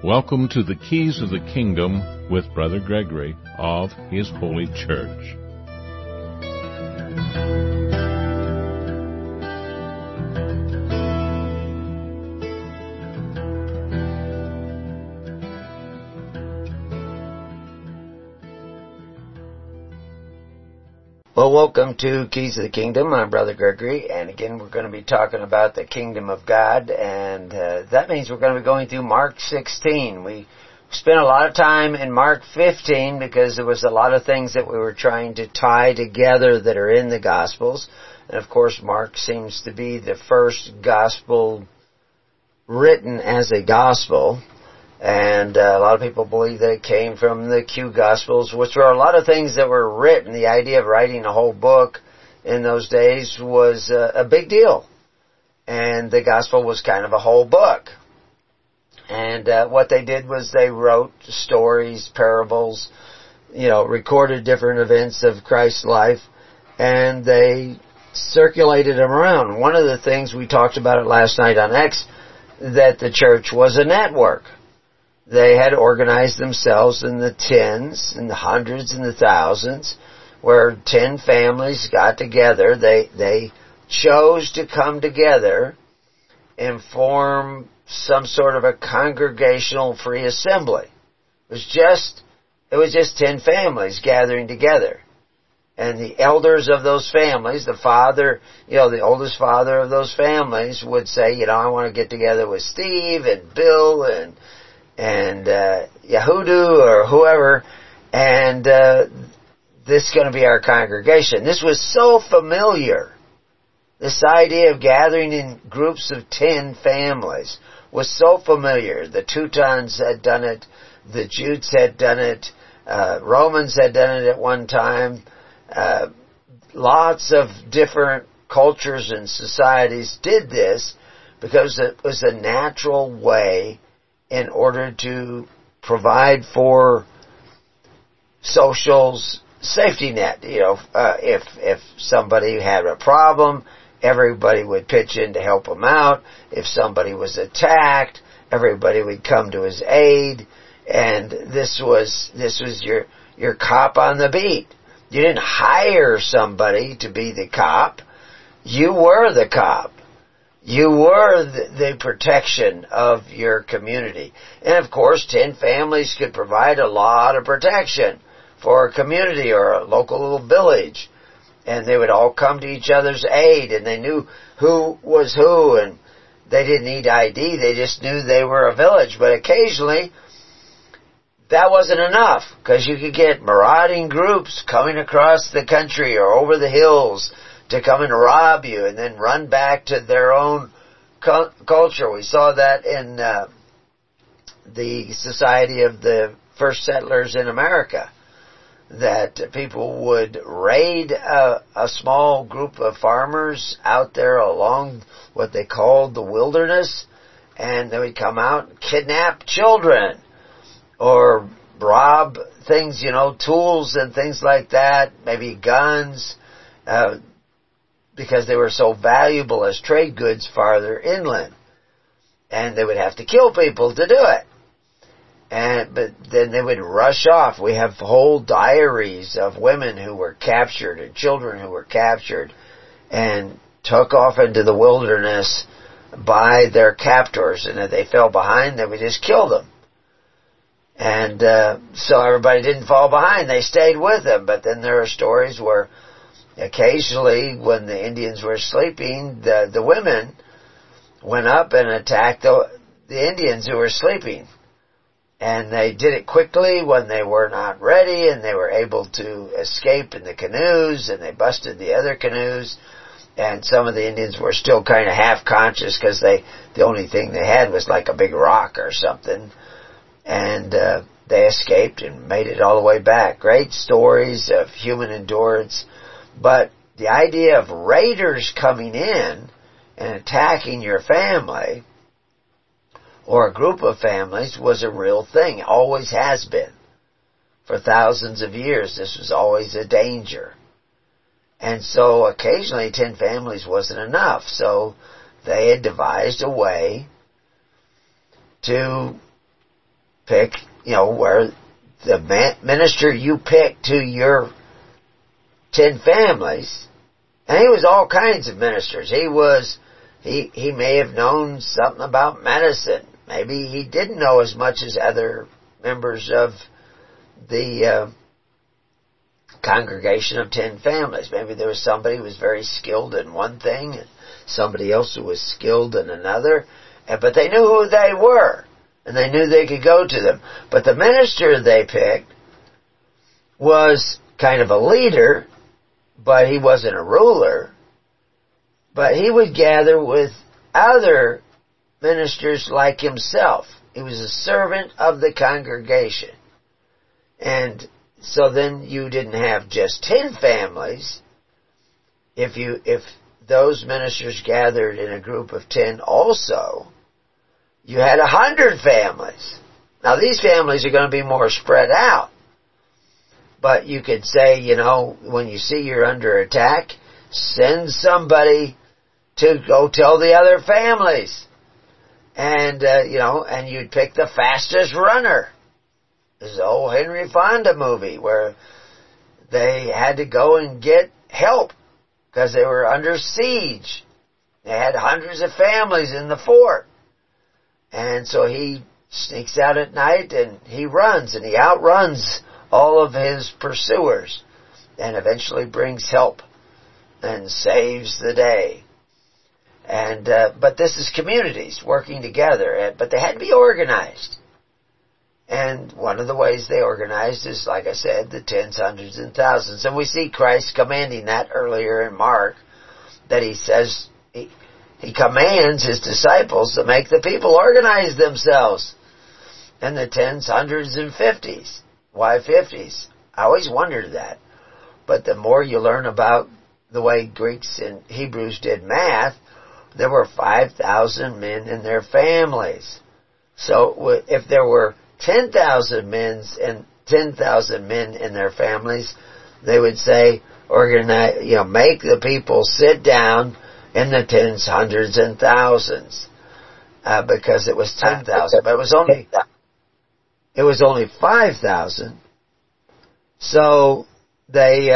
Welcome to the Keys of the Kingdom with Brother Gregory of His Holy Church. Well, welcome to Keys of the Kingdom. I'm Brother Gregory, and again we're going to be talking about the Kingdom of God, and that means we're going to be going through Mark 16. We spent a lot of time in Mark 15 because there was a lot of things that we were trying to tie together that are in the Gospels, and of course Mark seems to be the first Gospel written as a Gospel. And a lot of people believe that it came from the Q Gospels, which were a lot of things that were written. The idea of writing a whole book in those days was a big deal. And the Gospel was kind of a whole book. And what they did was they wrote stories, parables, recorded different events of Christ's life, and they circulated them around. One of the things we talked about it last night on X, that the church was a network. They had organized themselves in the tens and the hundreds and the thousands, where 10 families got together. They chose to come together and form some sort of a congregational free assembly. It was just 10 families gathering together. And the elders of those families, the father, the oldest father of those families would say, I want to get together with Steve and Bill and Yahudu or whoever, and this is going to be our congregation. This was so familiar. This idea of gathering in groups of 10 families was so familiar. The Teutons had done it. The Jutes had done it. Romans had done it at one time. Lots of different cultures and societies did this because it was a natural way in order to provide for social safety net. If somebody had a problem, everybody would pitch in to help them out. If somebody was attacked, everybody would come to his aid. And this was your cop on the beat. You didn't hire somebody to be the cop. You were the cop. You were the protection of your community. And of course, 10 families could provide a lot of protection for a community or a local little village. And they would all come to each other's aid, and they knew who was who, and they didn't need ID. They just knew they were a village. But occasionally, that wasn't enough, because you could get marauding groups coming across the country or over the hills to come and rob you and then run back to their own culture. We saw that in the society of the first settlers in America, that people would raid a small group of farmers out there along what they called the wilderness, and they would come out and kidnap children or rob things, tools and things like that, maybe guns, because they were so valuable as trade goods farther inland. And they would have to kill people to do it. But then they would rush off. We have whole diaries of women who were captured and children who were captured and took off into the wilderness by their captors. And if they fell behind, they would just kill them. And so everybody didn't fall behind. They stayed with them. But then there are stories where occasionally, when the Indians were sleeping, the women went up and attacked the Indians who were sleeping. And they did it quickly when they were not ready, and they were able to escape in the canoes, and they busted the other canoes. And some of the Indians were still kind of half-conscious because the only thing they had was like a big rock or something. And they escaped and made it all the way back. Great stories of human endurance. But the idea of raiders coming in and attacking your family or a group of families was a real thing. It always has been. For thousands of years, this was always a danger. And so occasionally 10 families wasn't enough. So they had devised a way to pick, where the minister you pick to your 10 families, and he was all kinds of ministers. He may have known something about medicine. Maybe he didn't know as much as other members of the congregation of 10 families. Maybe there was somebody who was very skilled in one thing and somebody else who was skilled in another. But they knew who they were, and they knew they could go to them. But the minister they picked was kind of a leader, but he wasn't a ruler. But he would gather with other ministers like himself. He was a servant of the congregation. And so then you didn't have just 10 families. If those ministers gathered in a group of 10 also, you had 100 families. Now these families are going to be more spread out. But you could say, when you see you're under attack, send somebody to go tell the other families. And, and you'd pick the fastest runner. This is the old Henry Fonda movie where they had to go and get help because they were under siege. They had hundreds of families in the fort. And so he sneaks out at night and he runs and he outruns all of his pursuers and eventually brings help and saves the day. And but this is communities working together, but they had to be organized. And one of the ways they organized is, like I said, the tens, hundreds, and thousands. And we see Christ commanding that earlier in Mark, that he says, he commands his disciples to make the people organize themselves. And the tens, hundreds, and fifties. Why 50s? I always wondered that. But the more you learn about the way Greeks and Hebrews did math, there were 5,000 men and their families. So if there were 10,000 men and 10,000 men in their families, they would say, organize, make the people sit down in the tens, hundreds, and thousands, because it was 10,000, but it was only 5,000. So they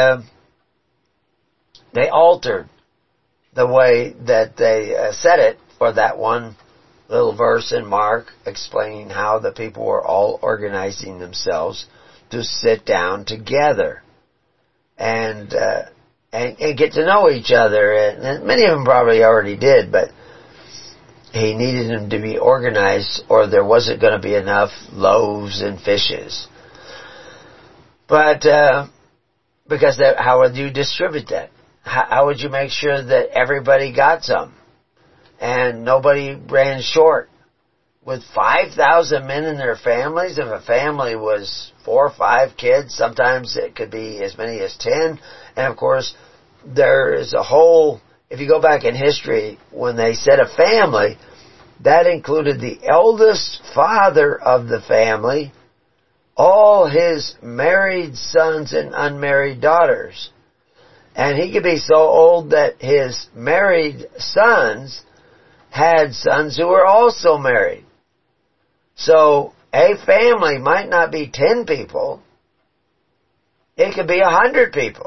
altered the way that they said it for that one little verse in Mark explaining how the people were all organizing themselves to sit down together and get to know each other. And many of them probably already did, but he needed them to be organized or there wasn't going to be enough loaves and fishes. But because how would you distribute that? How would you make sure that everybody got some and nobody ran short? With 5,000 men in their families, if a family was 4 or 5 kids, sometimes it could be as many as 10. And of course, there is a whole, if you go back in history, when they said a family, that included the eldest father of the family, all his married sons and unmarried daughters. And he could be so old that his married sons had sons who were also married. So a family might not be 10 people. It could be 100 people.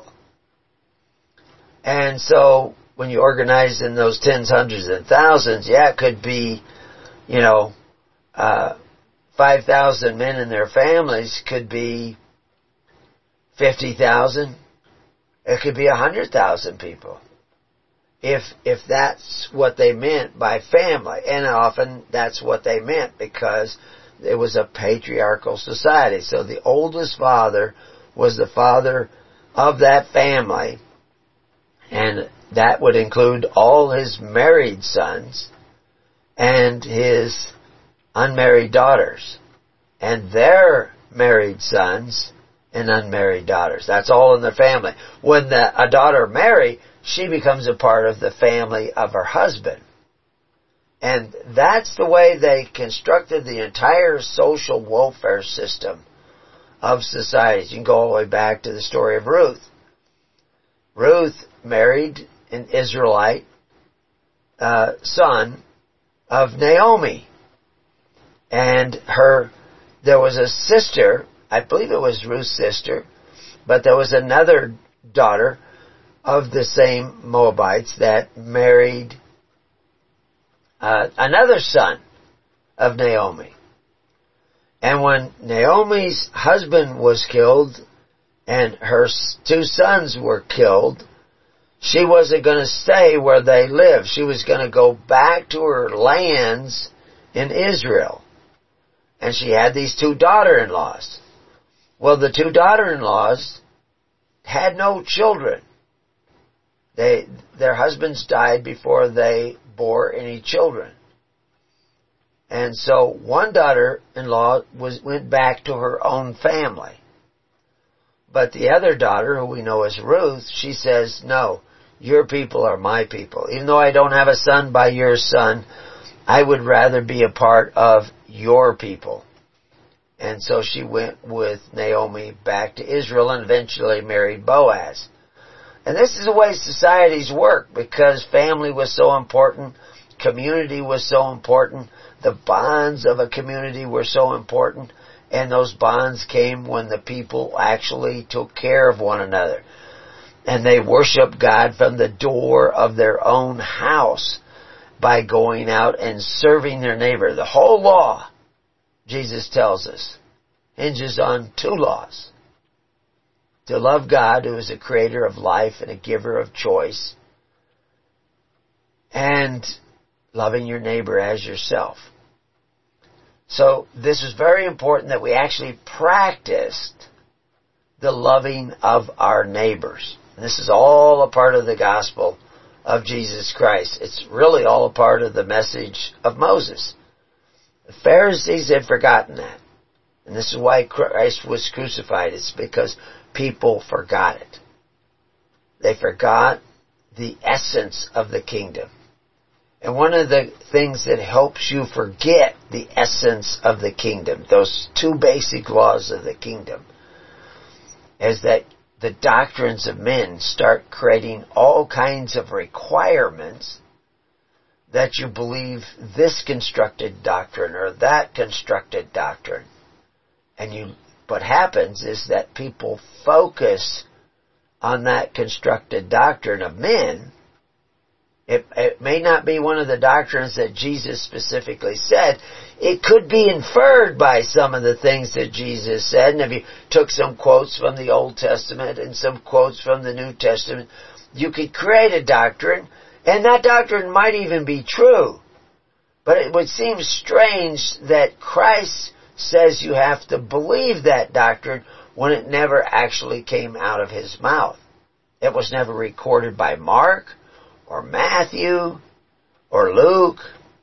And so when you organize in those tens, hundreds, and thousands, it could be, 5,000 men and their families could be 50,000. It could be 100,000 people. If that's what they meant by family. And often that's what they meant because it was a patriarchal society. So the oldest father was the father of that family. And that would include all his married sons and his unmarried daughters and their married sons and unmarried daughters. That's all in the family. When a daughter marries, she becomes a part of the family of her husband. And that's the way they constructed the entire social welfare system of societies. You can go all the way back to the story of Ruth. Ruth married an Israelite son of Naomi. And there was a sister, I believe it was Ruth's sister, but there was another daughter of the same Moabites that married another son of Naomi. And when Naomi's husband was killed and her two sons were killed, she wasn't going to stay where they lived. She was going to go back to her lands in Israel. And she had these two daughter-in-laws. Well, the two daughter-in-laws had no children. Their husbands died before they bore any children. And so one daughter-in-law went back to her own family. But the other daughter, who we know as Ruth, she says, no, your people are my people. Even though I don't have a son by your son, I would rather be a part of your people. And so she went with Naomi back to Israel and eventually married Boaz. And this is the way societies work, because family was so important, community was so important, the bonds of a community were so important, and those bonds came when the people actually took care of one another. And they worshiped God from the door of their own house by going out and serving their neighbor. The whole law, Jesus tells us, hinges on two laws. To love God, who is a creator of life and a giver of choice, and loving your neighbor as yourself. So this is very important that we actually practiced the loving of our neighbors. This is all a part of the gospel of Jesus Christ. It's really all a part of the message of Moses. The Pharisees had forgotten that. And this is why Christ was crucified. It's because people forgot it. They forgot the essence of the kingdom. And one of the things that helps you forget the essence of the kingdom, those two basic laws of the kingdom, is that the doctrines of men start creating all kinds of requirements that you believe this constructed doctrine or that constructed doctrine. And what happens is that people focus on that constructed doctrine of men. It may not be one of the doctrines that Jesus specifically said. It could be inferred by some of the things that Jesus said. And if you took some quotes from the Old Testament and some quotes from the New Testament, you could create a doctrine, and that doctrine might even be true. But it would seem strange that Christ says you have to believe that doctrine when it never actually came out of his mouth. It was never recorded by Mark or Matthew or Luke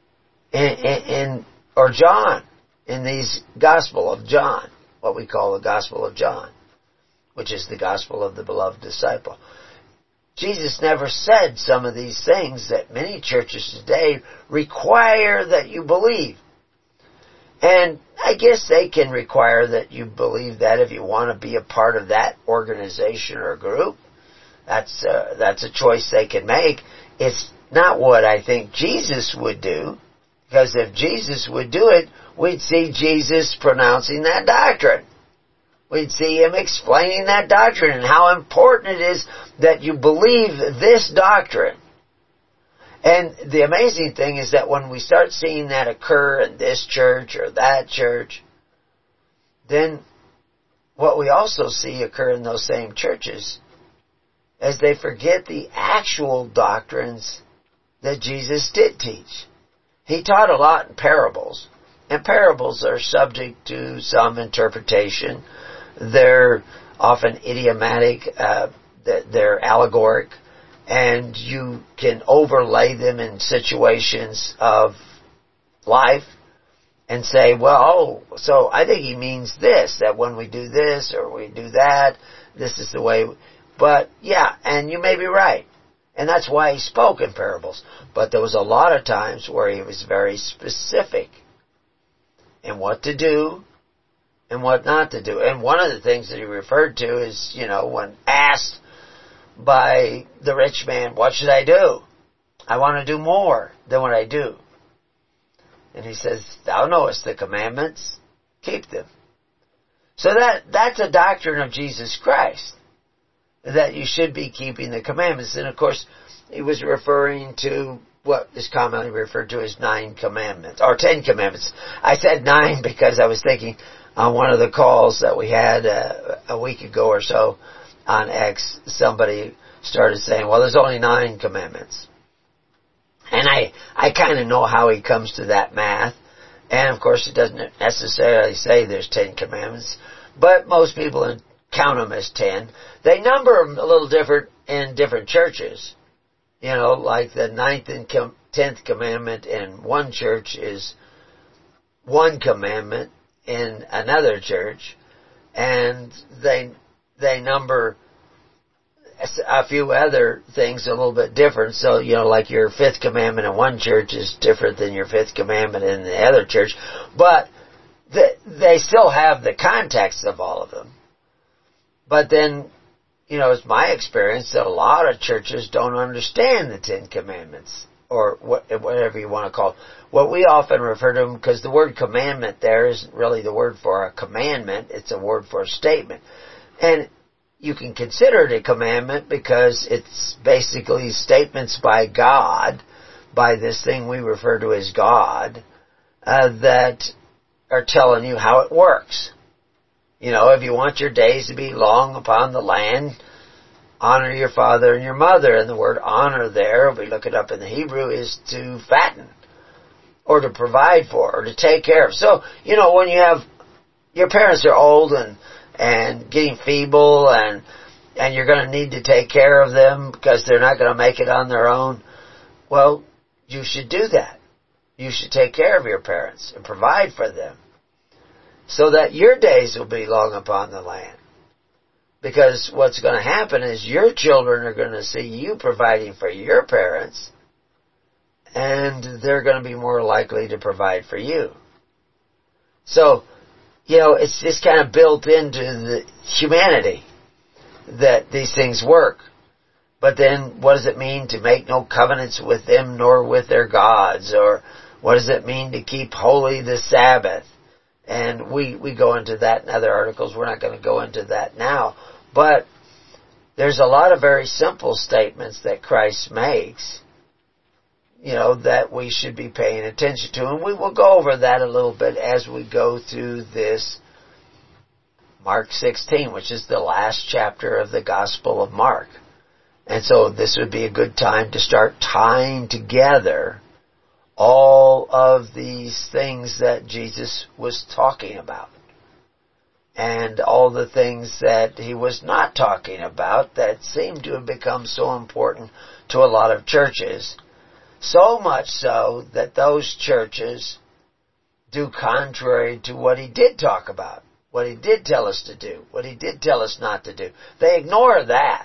or John in these Gospel of John, what we call the Gospel of John, which is the Gospel of the beloved disciple. Jesus never said some of these things that many churches today require that you believe. And I guess they can require that you believe that if you want to be a part of that organization or group. That's a choice they can make. It's not what I think Jesus would do, because if Jesus would do it, we'd see Jesus pronouncing that doctrine. We'd see him explaining that doctrine and how important it is that you believe this doctrine. And the amazing thing is that when we start seeing that occur in this church or that church, then what we also see occur in those same churches is they forget the actual doctrines that Jesus did teach. He taught a lot in parables, and parables are subject to some interpretation. They're often idiomatic, they're allegoric, and you can overlay them in situations of life and say, well, so I think he means this, that when we do this or we do that, this is the way. But yeah, and you may be right. And that's why he spoke in parables. But there was a lot of times where he was very specific in what to do and what not to do. And one of the things that he referred to is, when asked by the rich man, what should I do? I want to do more than what I do. And he says, thou knowest the commandments. keep them. So that's a doctrine of Jesus Christ, that you should be keeping the commandments. And of course, he was referring to what is commonly referred to as 9 commandments, or 10 commandments. I said 9 because I was thinking on one of the calls that we had a week ago or so on X, somebody started saying, well, there's only 9 commandments. And I kind of know how he comes to that math. And of course it doesn't necessarily say there's 10 commandments, but most people count them as 10. They number them a little different in different churches. You know, like the 9th and 10th commandment in one church is one commandment in another church, and they number a few other things a little bit different. So, you know, like your 5th commandment in one church is different than your 5th commandment in the other church, but they still have the context of all of them. But then, you know, it's my experience that a lot of churches don't understand the 10 commandments, or whatever you want to call it. What we often refer to them, because the word commandment there isn't really the word for a commandment, it's a word for a statement. And you can consider it a commandment because it's basically statements by God, by this thing we refer to as God, that are telling you how it works. You know, if you want your days to be long upon the land, honor your father and your mother. And the word honor there, if we look it up in the Hebrew, is to fatten, or to provide for, or to take care of. So, you know, when you have, your parents are old and getting feeble, and you're going to need to take care of them because they're not going to make it on their own, well, you should do that. You should take care of your parents and provide for them, so that your days will be long upon the land. Because what's going to happen is your children are going to see you providing for your parents, and they're going to be more likely to provide for you. So, you know, it's just kind of built into the humanity that these things work. But then what does it mean to make no covenants with them nor with their gods? Or what does it mean to keep holy the Sabbath? And we go into that in other articles. We're not going to go into that now. But there's a lot of very simple statements that Christ makes, you know, that we should be paying attention to. And we will go over that a little bit as we go through this Mark 16, which is the last chapter of the Gospel of Mark. And so this would be a good time to start tying together all of these things that Jesus was talking about, and all the things that he was not talking about that seem to have become so important to a lot of churches, so much so that those churches do contrary to what he did talk about, what he did tell us to do, what he did tell us not to do. They ignore that.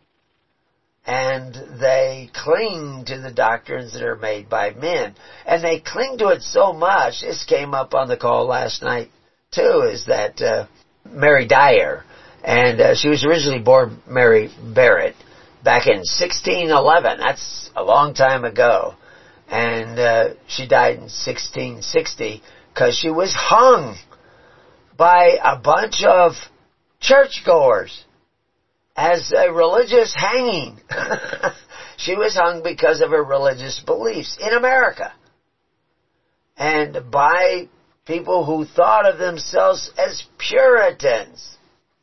And they cling to the doctrines that are made by men. And they cling to it so much, this came up on the call last night too, is that Mary Dyer, and she was originally born Mary Barrett, back in 1611. That's a long time ago. And she died in 1660 because she was hung by a bunch of churchgoers as a religious hanging. She was hung because of her religious beliefs in America, and by people who thought of themselves as Puritans.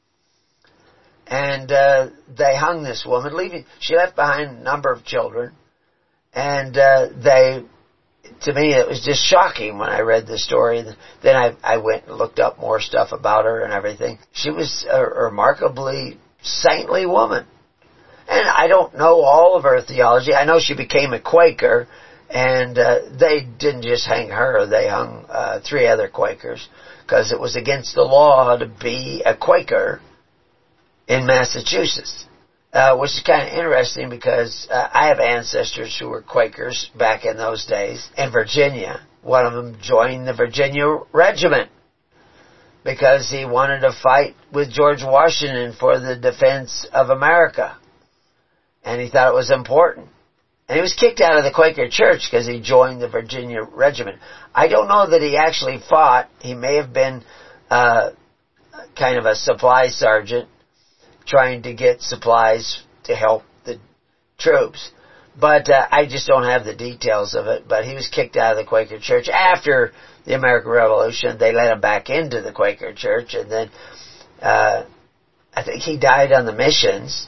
And they hung this woman, she left behind a number of children, and to me it was just shocking when I read the story. Then I went and looked up more stuff about her and everything. She was a remarkably saintly woman. And I don't know all of her theology. I know she became a Quaker, and they didn't just hang her, they hung 3 other Quakers, because it was against the law to be a Quaker in Massachusetts, which is kind of interesting because I have ancestors who were Quakers back in those days in Virginia. One of them joined the Virginia Regiment because he wanted to fight with George Washington for the defense of America. And he thought it was important. And he was kicked out of the Quaker Church because he joined the Virginia Regiment. I don't know that he actually fought. He may have been kind of a supply sergeant trying to get supplies to help the troops. But I just don't have the details of it. But he was kicked out of the Quaker Church. After the American Revolution, they let him back into the Quaker Church. And then I think he died on the missions.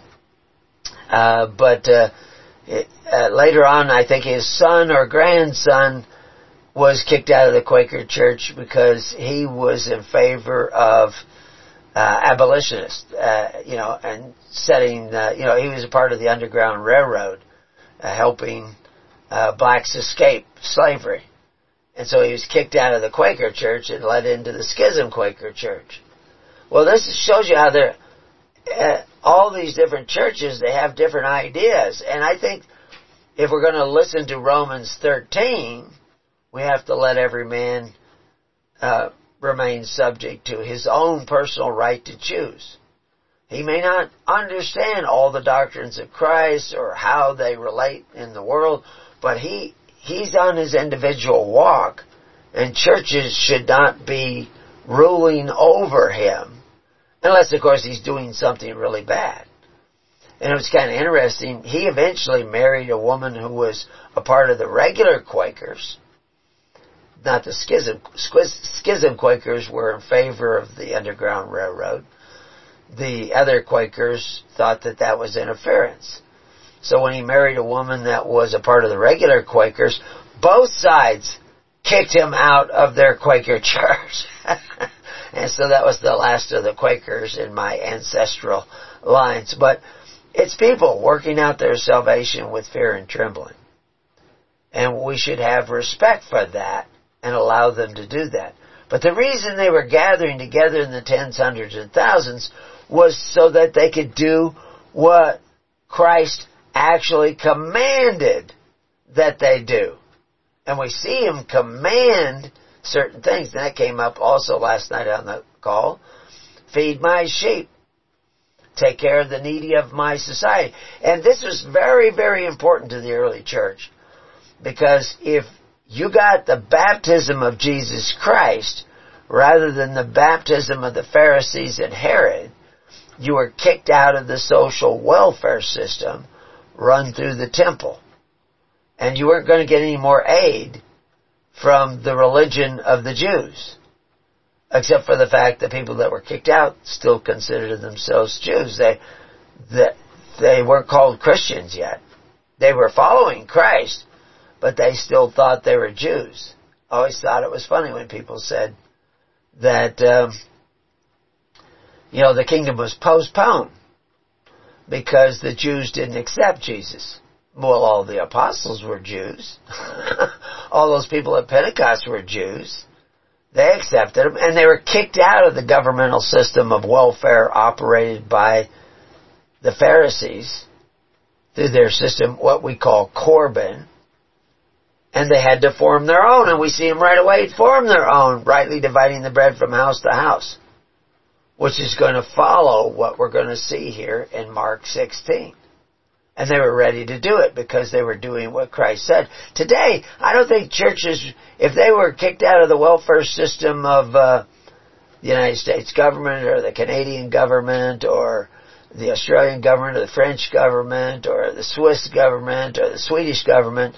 Later on, I think his son or grandson was kicked out of the Quaker Church because he was in favor of abolitionists, and setting, he was a part of the Underground Railroad, helping blacks escape slavery. And so he was kicked out of the Quaker Church and led into the Schism Quaker Church. Well, this shows you how they're all these different churches, they have different ideas. And I think if we're going to listen to Romans 13, we have to let every man remain subject to his own personal right to choose. He may not understand all the doctrines of Christ or how they relate in the world, but he's on his individual walk, and churches should not be ruling over him. Unless, of course, he's doing something really bad. And it was kind of interesting. He eventually married a woman who was a part of the regular Quakers. Not the schism. Schism Quakers were in favor of the Underground Railroad. The other Quakers thought that that was interference. So when he married a woman that was a part of the regular Quakers, both sides kicked him out of their Quaker church. And so that was the last of the Quakers in my ancestral lines. But it's people working out their salvation with fear and trembling. And we should have respect for that and allow them to do that. But the reason they were gathering together in the tens, hundreds, and thousands was so that they could do what Christ actually commanded that they do. And we see him command certain things. And that came up also last night on the call. Feed my sheep. Take care of the needy of my society. And this was very, very important to the early church. Because if you got the baptism of Jesus Christ rather than the baptism of the Pharisees and Herod, you were kicked out of the social welfare system run through the temple. And you weren't going to get any more aid from the religion of the Jews, except for the fact that people that were kicked out still considered themselves Jews. They weren't called Christians yet. They were following Christ, but they still thought they were Jews. I always thought it was funny when people said that, the kingdom was postponed because the Jews didn't accept Jesus. Well, all the apostles were Jews. All those people at Pentecost were Jews. They accepted him, and they were kicked out of the governmental system of welfare operated by the Pharisees through their system, what we call Corban, and they had to form their own, and we see them right away form their own, rightly dividing the bread from house to house, which is going to follow what we're going to see here in Mark 16. And they were ready to do it because they were doing what Christ said. Today, I don't think churches, if they were kicked out of the welfare system of the United States government or the Canadian government or the Australian government or the French government or the Swiss government or the Swedish government,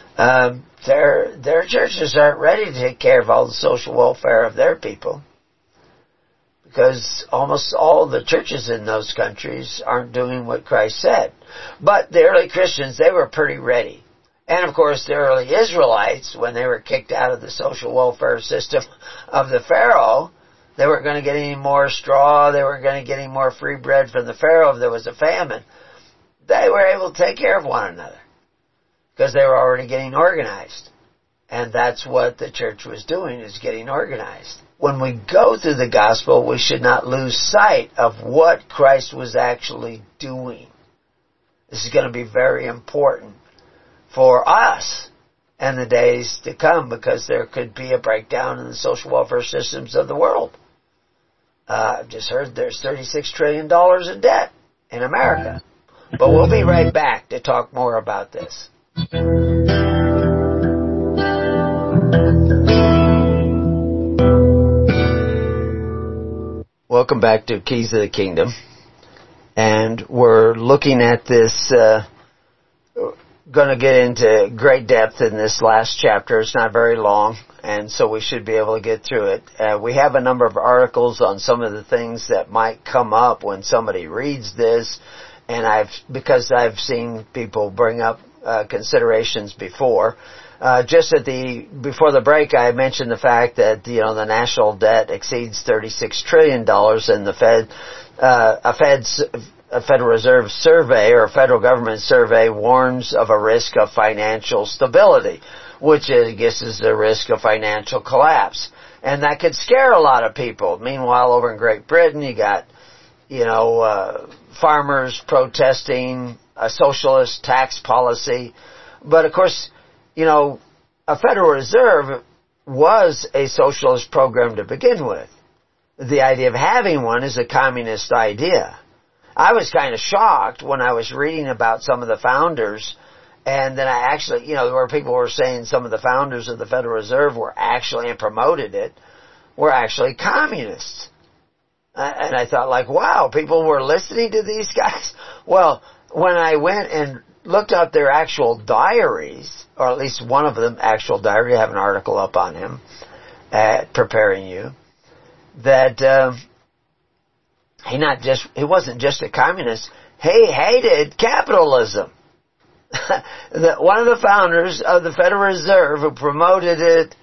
their churches aren't ready to take care of all the social welfare of their people. Because almost all the churches in those countries aren't doing what Christ said. But the early Christians, they were pretty ready. And of course, the early Israelites, when they were kicked out of the social welfare system of the Pharaoh, they weren't going to get any more straw, they weren't going to get any more free bread from the Pharaoh if there was a famine. They were able to take care of one another because they were already getting organized. And that's what the church was doing, is getting organized. When we go through the gospel, we should not lose sight of what Christ was actually doing. This is going to be very important for us in the days to come, because there could be a breakdown in the social welfare systems of the world. I've just heard there's $36 trillion in debt in America. But we'll be right back to talk more about this. Welcome back to Keys of the Kingdom. And we're looking at this, going to get into great depth in this last chapter. It's not very long, and so we should be able to get through it. We have a number of articles on some of the things that might come up when somebody reads this, and because I've seen people bring up considerations before. Just before the break, I mentioned the fact that, the national debt exceeds $36 trillion, and a Federal Reserve survey or a federal government survey warns of a risk of financial stability, which I guess is the risk of financial collapse. And that could scare a lot of people. Meanwhile, over in Great Britain, you got, farmers protesting a socialist tax policy. But of course, a Federal Reserve was a socialist program to begin with. The idea of having one is a communist idea. I was kind of shocked when I was reading about some of the founders, and then I actually, where people were saying some of the founders of the Federal Reserve were actually, and promoted it, were actually communists. And I thought, wow, people were listening to these guys? Well, when I went and looked up their actual diaries, or at least one of them, actual diary, I have an article up on him at Preparing You, that he wasn't just a communist, he hated capitalism. One of the founders of the Federal Reserve who promoted it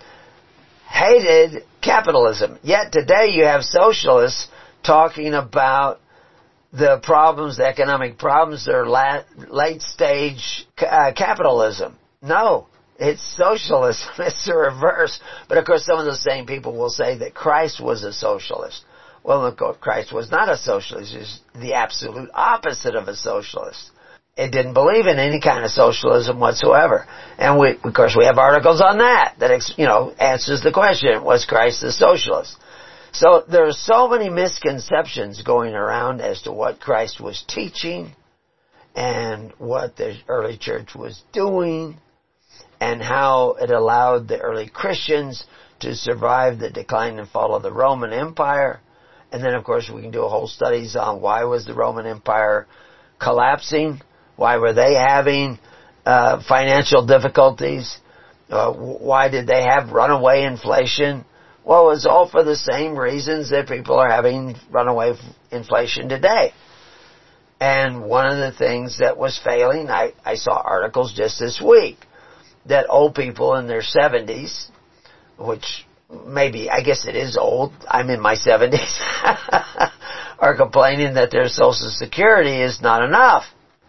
hated capitalism. Yet today you have socialists talking about the problems, the economic problems, that are late stage capitalism. No, it's socialism. It's the reverse. But of course, some of those same people will say that Christ was a socialist. Well, look, Christ was not a socialist. He was the absolute opposite of a socialist. It didn't believe in any kind of socialism whatsoever. And of course, we have articles on that answers the question, was Christ a socialist? So there are so many misconceptions going around as to what Christ was teaching and what the early church was doing and how it allowed the early Christians to survive the decline and fall of the Roman Empire. And then, of course, we can do a whole studies on why was the Roman Empire collapsing? Why were they having financial difficulties? Why did they have runaway inflation? Well, it was all for the same reasons that people are having runaway inflation today. And one of the things that was failing, I saw articles just this week, that old people in their 70s, which maybe, I guess it is old, I'm in my 70s, are complaining that their Social Security is not enough.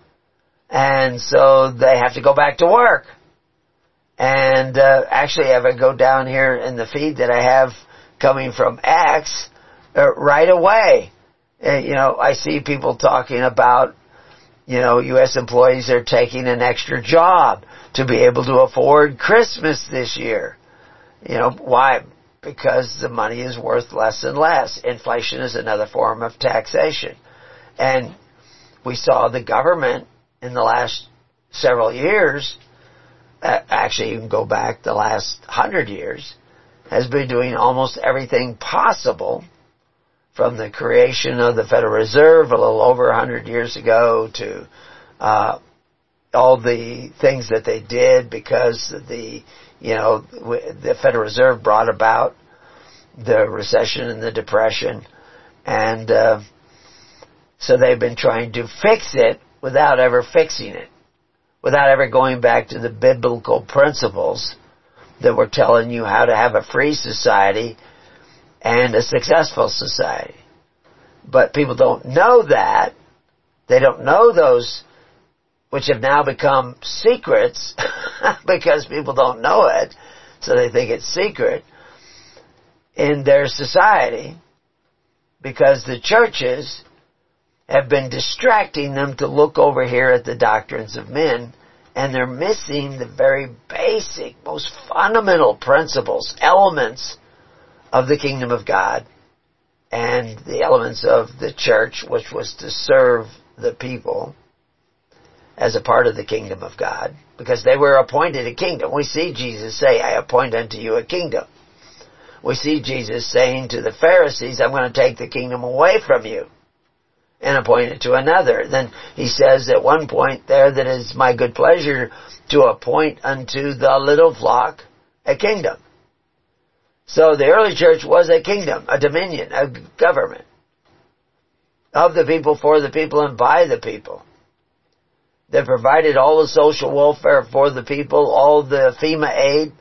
And so they have to go back to work. And actually, if I go down here in the feed that I have coming from X, right away, I see people talking about, U.S. employees are taking an extra job to be able to afford Christmas this year. Why? Because the money is worth less and less. Inflation is another form of taxation. And we saw the government in the last several years, actually you can go back the last 100 years, has been doing almost everything possible, from the creation of the Federal Reserve a little over 100 years ago to all the things that they did because the Federal Reserve brought about the recession and the depression, and so they've been trying to fix it without ever fixing it, without ever going back to the biblical principles that were telling you how to have a free society and a successful society. But people don't know that. They don't know those, which have now become secrets because people don't know it, so they think it's secret in their society, because the churches have been distracting them to look over here at the doctrines of men, and they're missing the very basic, most fundamental principles, elements of the kingdom of God and the elements of the church, which was to serve the people as a part of the kingdom of God. because they were appointed a kingdom. We see Jesus say, I appoint unto you a kingdom. We see Jesus saying to the Pharisees, I'm going to take the kingdom away from you and appoint it to another. Then he says at one point there that it is my good pleasure to appoint unto the little flock a kingdom. So the early church was a kingdom, a dominion, a government of the people, for the people, and by the people. They provided all the social welfare for the people, all the FEMA aid,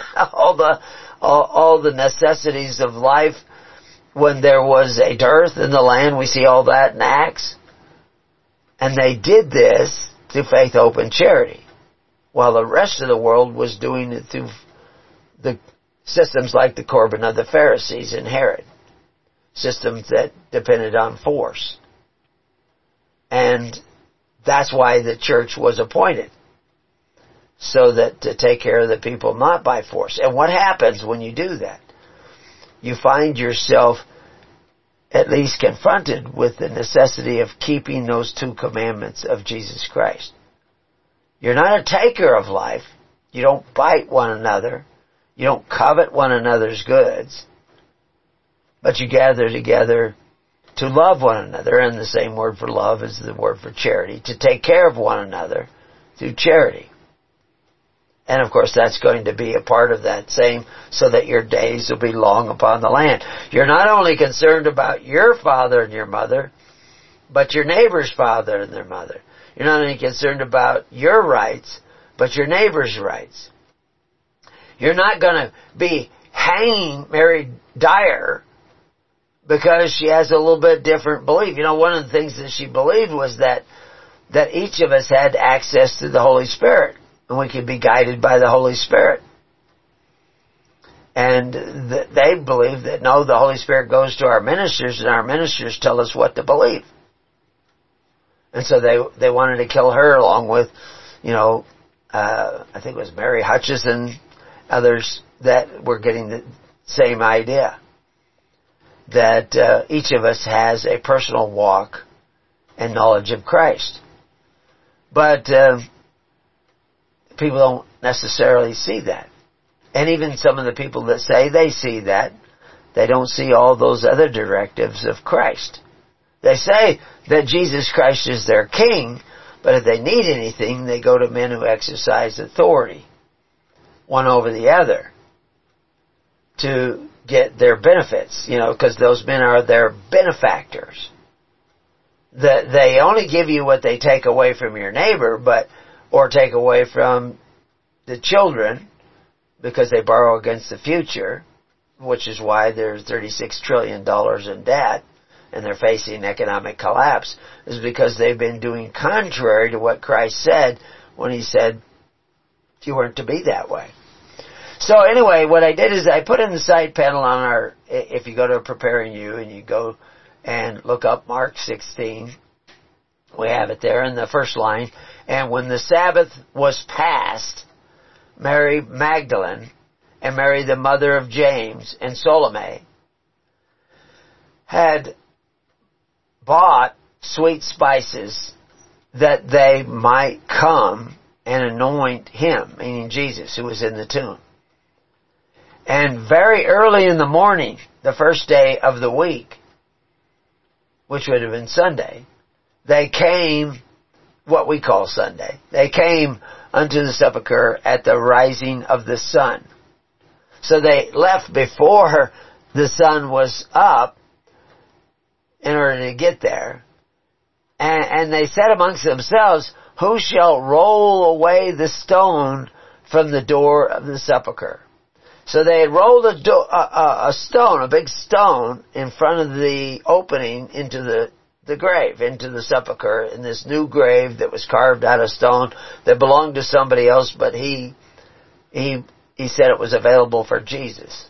all the necessities of life. When there was a dearth in the land, we see all that in Acts. And they did this through faith, hope, and charity, while the rest of the world was doing it through the systems like the Corban of the Pharisees and Herod. Systems that depended on force. And that's why the church was appointed. So that to take care of the people not by force. And what happens when you do that? You find yourself at least confronted with the necessity of keeping those 2 commandments of Jesus Christ. You're not a taker of life. You don't bite one another. You don't covet one another's goods. But you gather together to love one another, and the same word for love is the word for charity, to take care of one another through charity. And of course that's going to be a part of that same, so that your days will be long upon the land. You're not only concerned about your father and your mother, but your neighbor's father and their mother. You're not only concerned about your rights, but your neighbor's rights. You're not going to be hanging Mary Dyer because she has a little bit different belief. You know, one of the things that she believed was that each of us had access to the Holy Spirit, and we could be guided by the Holy Spirit. And they believe that, no, the Holy Spirit goes to our ministers, and our ministers tell us what to believe. And so they wanted to kill her, along with, I think it was Mary Hutchison, others that were getting the same idea. That each of us has a personal walk and knowledge of Christ. But people don't necessarily see that. And even some of the people that say they see that, they don't see all those other directives of Christ. They say that Jesus Christ is their king, but if they need anything, they go to men who exercise authority, one over the other, to get their benefits, because those men are their benefactors. That they only give you what they take away from your neighbor, or take away from the children, because they borrow against the future, which is why there's $36 trillion in debt, and they're facing economic collapse, is because they've been doing contrary to what Christ said when He said you weren't to be that way. So anyway, what I did is I put in the side panel on if you go to Preparing You and you go and look up Mark 16, we have it there in the first line. And when the Sabbath was past, Mary Magdalene and Mary the mother of James and Salome had bought sweet spices that they might come and anoint Him, meaning Jesus, who was in the tomb. And very early in the morning, the first day of the week, which would have been Sunday, they came, what we call Sunday, they came unto the sepulchre at the rising of the sun. So they left before the sun was up in order to get there. And they said amongst themselves, who shall roll away the stone from the door of the sepulchre? So they had rolled a stone, a big stone, in front of the opening into the grave, into the sepulchre, in this new grave that was carved out of stone that belonged to somebody else, but he said it was available for Jesus.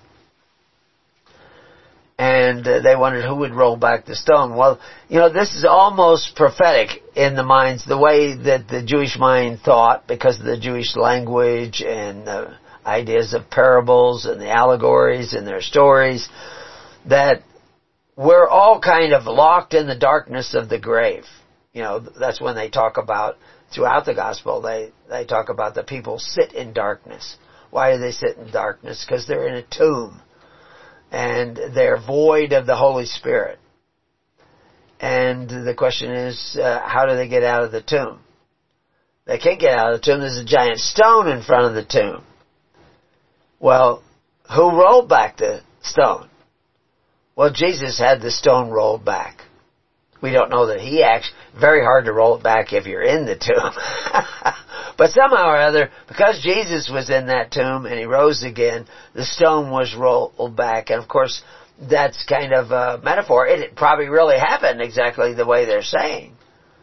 And they wondered who would roll back the stone. Well, this is almost prophetic in the minds, the way that the Jewish mind thought, because of the Jewish language and the ideas of parables and the allegories and their stories, that we're all kind of locked in the darkness of the grave. That's when they talk about throughout the gospel, they talk about the people sit in darkness. Why do they sit in darkness? Because they're in a tomb. And they're void of the Holy Spirit. And the question is, how do they get out of the tomb? They can't get out of the tomb. There's a giant stone in front of the tomb. Well, who rolled back the stone? Well, Jesus had the stone rolled back. We don't know that he actually, very hard to roll it back if you're in the tomb. But somehow or other, because Jesus was in that tomb and he rose again, the stone was rolled back. And of course, that's kind of a metaphor. It probably really happened exactly the way they're saying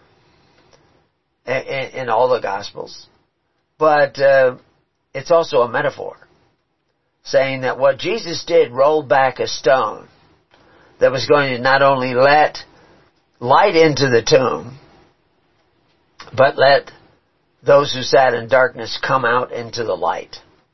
in all the Gospels. But it's also a metaphor, saying that what Jesus did rolled back a stone that was going to not only let light into the tomb, but let those who sat in darkness come out into the light.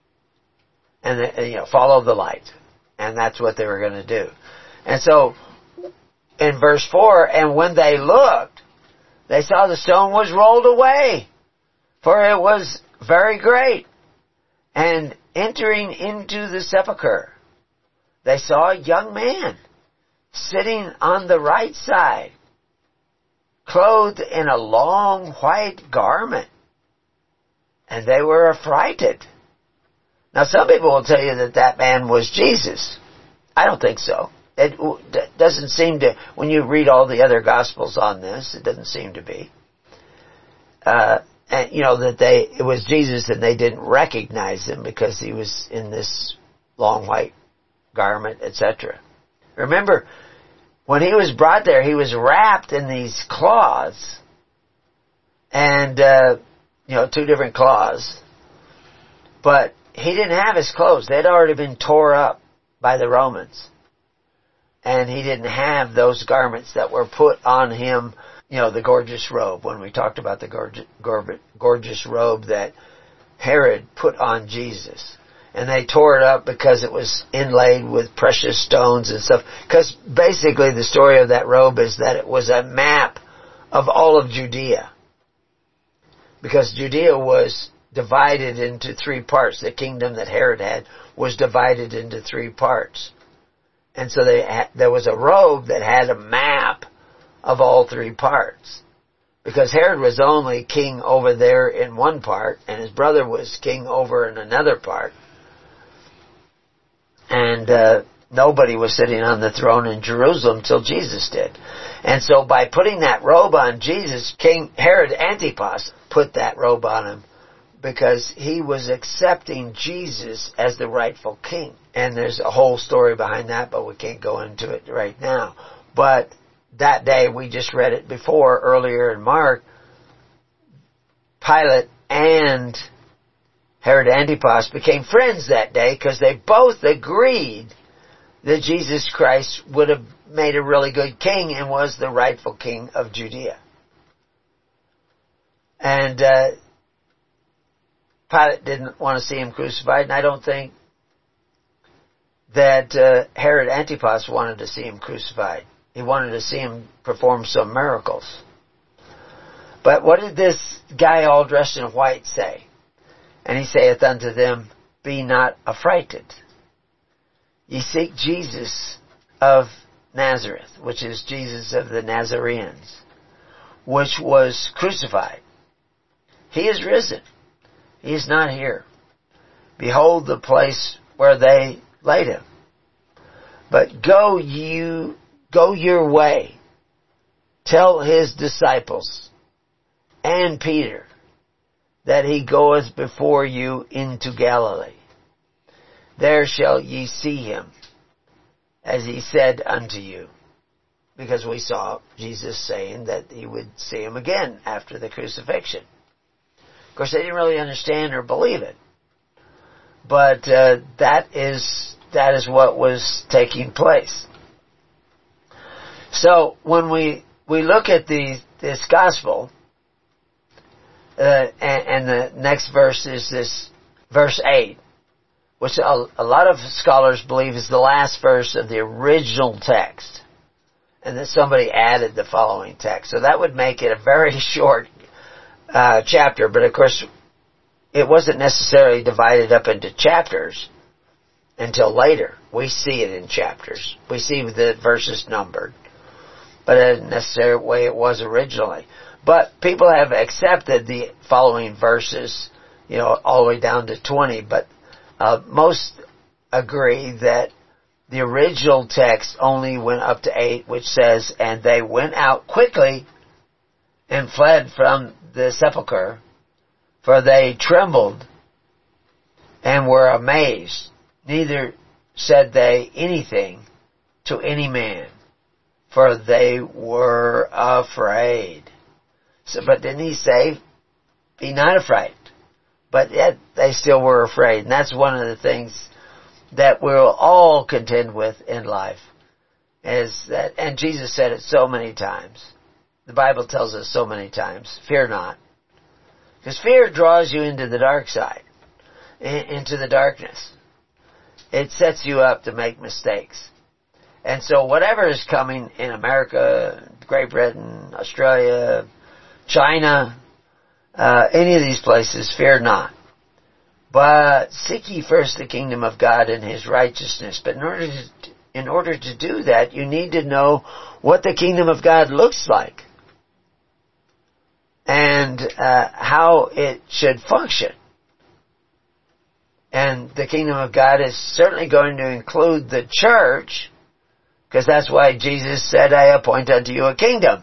And, follow the light. And that's what they were going to do. And so, in verse 4, and when they looked, they saw the stone was rolled away, for it was very great. And entering into the sepulchre, they saw a young man sitting on the right side, clothed in a long white garment. And they were affrighted. Now, some people will tell you that that man was Jesus. I don't think so. It doesn't seem to, when you read all the other Gospels on this, it doesn't seem to be. And, that it was Jesus and they didn't recognize him because he was in this long white garment, etc. Remember, when he was brought there, he was wrapped in these cloths. And, 2 different cloths. But he didn't have his clothes. They had already been tore up by the Romans. And he didn't have those garments that were put on him, the gorgeous robe. When we talked about the gorgeous robe that Herod put on Jesus. And they tore it up because it was inlaid with precious stones and stuff. Because basically the story of that robe is that it was a map of all of Judea. Because Judea was divided into 3 parts. The kingdom that Herod had was divided into 3 parts. And so there was a robe that had a map of all 3 parts. Because Herod was only king over there in one part, and his brother was king over in another part. And nobody was sitting on the throne in Jerusalem till Jesus did. And so by putting that robe on Jesus, King Herod Antipas put that robe on him because he was accepting Jesus as the rightful king. And there's a whole story behind that, but we can't go into it right now. But that day, we just read it before, earlier in Mark, Pilate and Herod Antipas became friends that day because they both agreed that Jesus Christ would have made a really good king and was the rightful king of Judea. And Pilate didn't want to see him crucified, and I don't think that Herod Antipas wanted to see him crucified. He wanted to see him perform some miracles. But what did this guy all dressed in white say? And he saith unto them, Be not affrighted. Ye seek Jesus of Nazareth, which is Jesus of the Nazarenes, which was crucified. He is risen. He is not here. Behold the place where they laid him. But go your way. Tell his disciples and Peter that he goeth before you into Galilee. There shall ye see him, as he said unto you. Because we saw Jesus saying that he would see him again after the crucifixion. Of course, they didn't really understand or believe it. But that is what was taking place. So when we look at this gospel, and the next verse is this verse 8, which a lot of scholars believe is the last verse of the original text, and that somebody added the following text. So that would make it a very short chapter, but of course it wasn't necessarily divided up into chapters until later. We see it in chapters. We see the verses numbered, but in a necessary way it was originally. But people have accepted the following verses, all the way down to 20, but most agree that the original text only went up to 8, which says, "And they went out quickly and fled from the sepulchre, for they trembled and were amazed. Neither said they anything to any man, for they were afraid." But didn't he say, "Be not afraid"? But yet they still were afraid. And that's one of the things that we'll all contend with in life. Is that, and Jesus said it so many times. The Bible tells us so many times, fear not. Because fear draws you into the dark side, into the darkness. It sets you up to make mistakes. And so whatever is coming in America, Great Britain, Australia, China, any of these places, fear not. But seek ye first the kingdom of God and His righteousness. But in order to do that, you need to know what the kingdom of God looks like. And how it should function. And the kingdom of God is certainly going to include the church, because that's why Jesus said, "I appoint unto you a kingdom."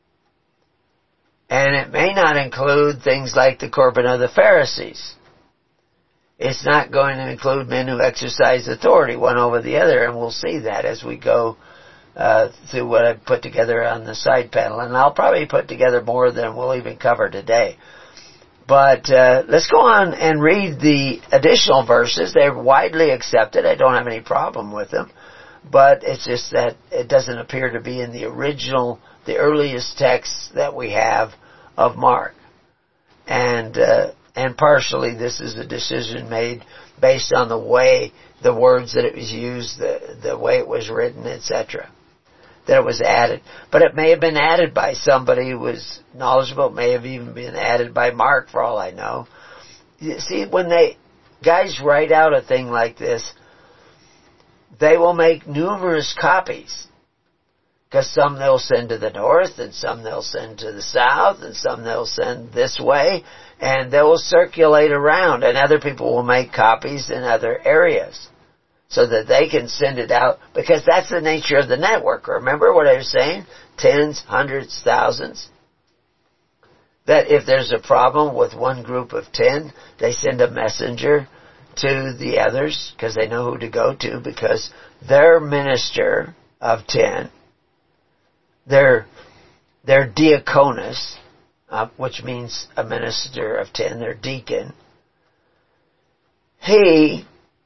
And it may not include things like the Corban of the Pharisees. It's not going to include men who exercise authority one over the other, and we'll see that as we go through what I've put together on the side panel. And I'll probably put together more than we'll even cover today. But let's go on and read the additional verses. They're widely accepted. I don't have any problem with them. But it's just that it doesn't appear to be in the original, the earliest text that we have of Mark. And partially this is a decision made based on the way, the words that it was used, the way it was written, etc. That it was added. But it may have been added by somebody who was knowledgeable. It may have even been added by Mark, for all I know. You see, when guys write out a thing like this, they will make numerous copies. Because some they'll send to the north, and some they'll send to the south, and some they'll send this way, and they will circulate around, and other people will make copies in other areas, so that they can send it out, because that's the nature of the network. Remember what I was saying? Tens, hundreds, thousands. That if there's a problem with one group of 10, they send a messenger to the others, because they know who to go to, because their minister of 10, their diaconus, which means a minister of 10, their deacon, he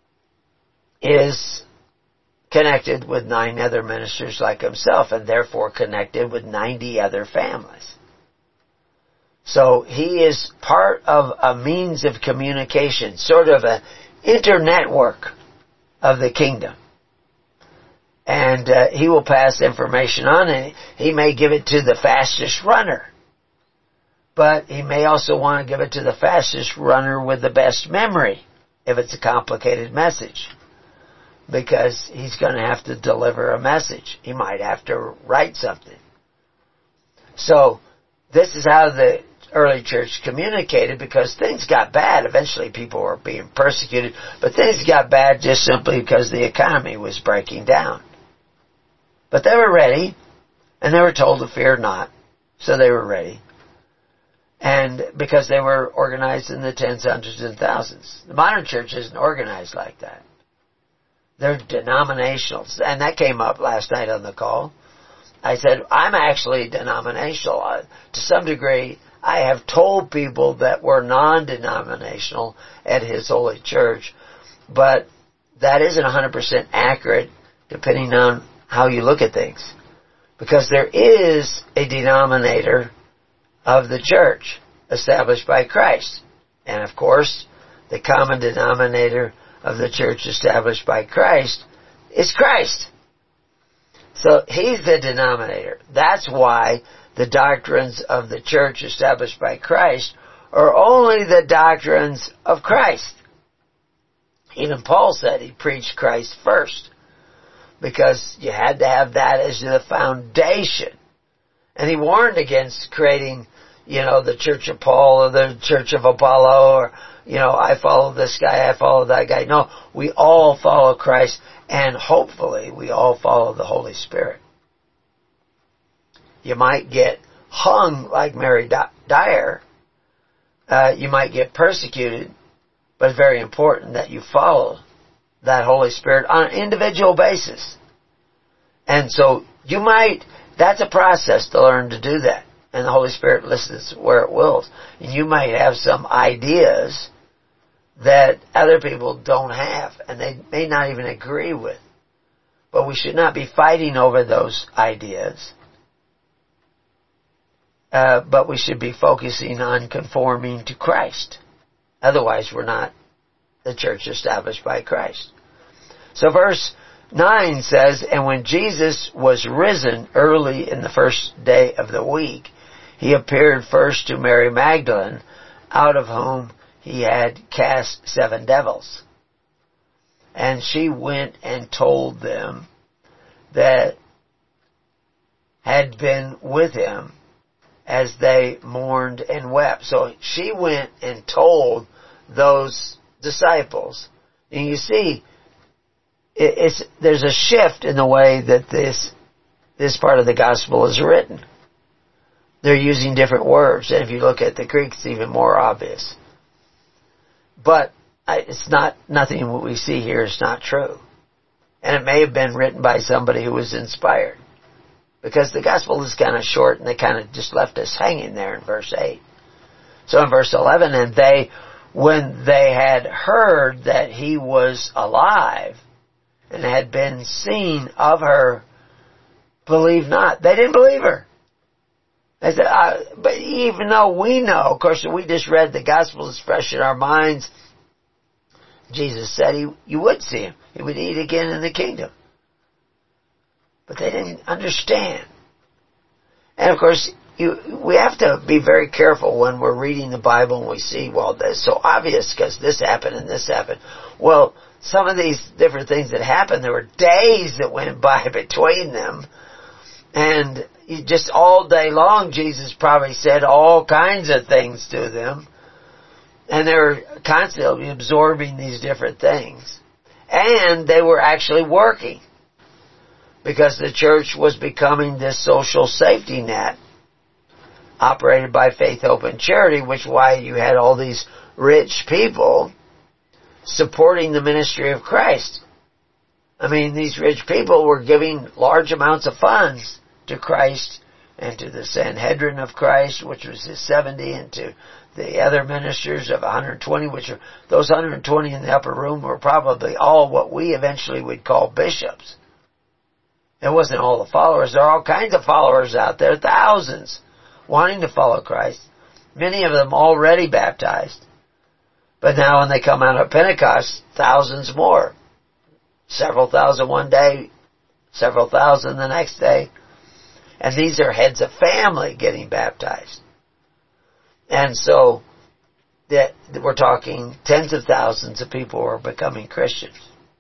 is connected with 9 other ministers like himself, and therefore connected with 90 other families. So he is part of a means of communication, sort of an internetwork of the kingdom. And he will pass information on, and he may give it to the fastest runner. But he may also want to give it to the fastest runner with the best memory, if it's a complicated message. Because he's going to have to deliver a message. He might have to write something. So, this is how the early church communicated, because things got bad. Eventually people were being persecuted, but things got bad just simply because the economy was breaking down. But they were ready, and they were told to fear not, so they were ready. And because they were organized in the tens, hundreds, and thousands. The modern church isn't organized like that. They're denominational, and that came up last night on the call. I said, I'm actually denominational. To some degree, I have told people that we're non-denominational at His Holy Church, but that isn't 100% accurate depending on how you look at things. Because there is a denominator of the church established by Christ. And of course, the common denominator of the church established by Christ is Christ. So He's the denominator. That's why the doctrines of the church established by Christ, or only the doctrines of Christ. Even Paul said he preached Christ first, because you had to have that as the foundation. And he warned against creating, the church of Paul or the church of Apollo, or, I follow this guy, I follow that guy. No, we all follow Christ, and hopefully we all follow the Holy Spirit. You might get hung like Mary Dyer. You might get persecuted, but it's very important that you follow that Holy Spirit on an individual basis. And so that's a process to learn to do that. And the Holy Spirit listens where it wills. And you might have some ideas that other people don't have, and they may not even agree with. But we should not be fighting over those ideas. But we should be focusing on conforming to Christ. Otherwise, we're not the church established by Christ. So verse 9 says, "And when Jesus was risen early in the first day of the week, he appeared first to Mary Magdalene, out of whom he had cast 7 devils. And she went and told them that had been with him, as they mourned and wept." So she went and told those disciples. And you see, there's a shift in the way that this part of the gospel is written. They're using different words, and if you look at the Greek, it's even more obvious. But it's nothing what we see here is not true. And it may have been written by somebody who was inspired. Because the gospel is kind of short, and they kind of just left us hanging there in verse 8. So in verse 11, "And when they had heard that he was alive, and had been seen of her, believed not." They didn't believe her. They said, but even though we know, of course, we just read the gospel is fresh in our minds. Jesus said you would see him. He would eat again in the kingdom. But they didn't understand. And of course, we have to be very careful when we're reading the Bible and we see, well, that's so obvious because this happened and this happened. Well, some of these different things that happened, there were days that went by between them. And just all day long, Jesus probably said all kinds of things to them. And they were constantly absorbing these different things. And they were actually working. Because the church was becoming this social safety net operated by faith, hope, and charity, which is why you had all these rich people supporting the ministry of Christ. I mean, these rich people were giving large amounts of funds to Christ and to the Sanhedrin of Christ, which was his 70, and to the other ministers of 120, which are, those 120 in the upper room were probably all what we eventually would call bishops. It wasn't all the followers. There are all kinds of followers out there, thousands, wanting to follow Christ. Many of them already baptized. But now when they come out of Pentecost, thousands more. Several thousand one day, several thousand the next day. And these are heads of family getting baptized. And so that we're talking tens of thousands of people who are becoming Christians.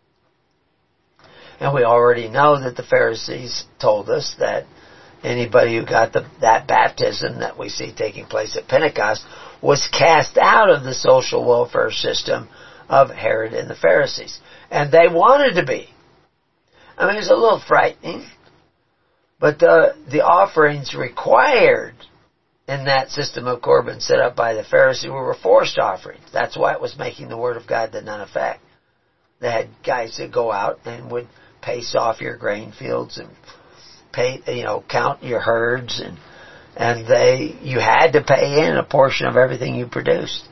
And we already know that the Pharisees told us that anybody who got that baptism that we see taking place at Pentecost was cast out of the social welfare system of Herod and the Pharisees. And they wanted to be. I mean, it's a little frightening. But the offerings required in that system of Corban set up by the Pharisees were forced offerings. That's why it was making the Word of God to none effect. They had guys that go out and would pace off your grain fields and count your herds, and you had to pay in a portion of everything you produced.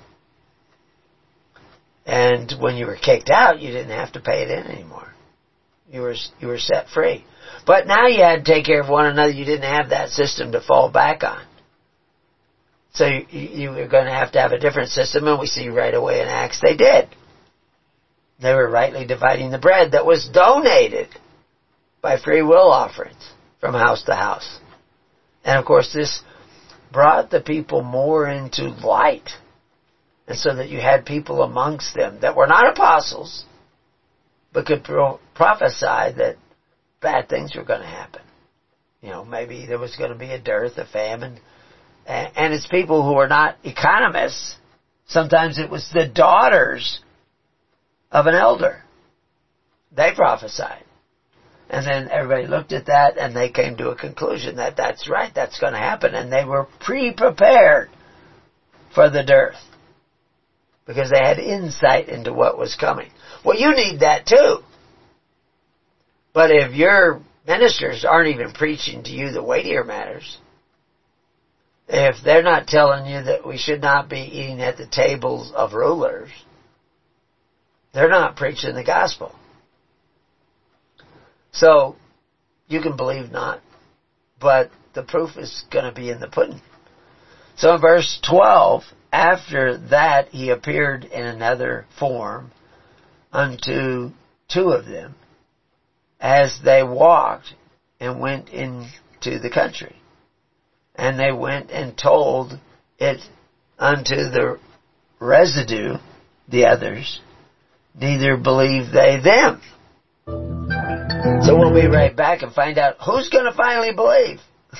And when you were kicked out, you didn't have to pay it in anymore. You were set free. But now you had to take care of one another. You didn't have that system to fall back on. So you were going to have a different system, and we see right away in Acts they did. They were rightly dividing the bread that was donated by free will offerings from house to house. And of course this brought the people more into light. And so that you had people amongst them that were not apostles, but could prophesy that bad things were going to happen. Maybe there was going to be a dearth, a famine. And it's people who are not economists. Sometimes it was the daughters of an elder. They prophesied. And then everybody looked at that and they came to a conclusion that that's right, that's going to happen. And they were pre-prepared for the dearth because they had insight into what was coming. Well, you need that too. But if your ministers aren't even preaching to you the weightier matters, if they're not telling you that we should not be eating at the tables of rulers, they're not preaching the gospel. So, you can believe not, but the proof is going to be in the pudding. So in verse 12, after that he appeared in another form unto two of them, as they walked and went into the country. And they went and told it unto the residue, the others, neither believed they them. So we'll be right back and find out who's going to finally believe.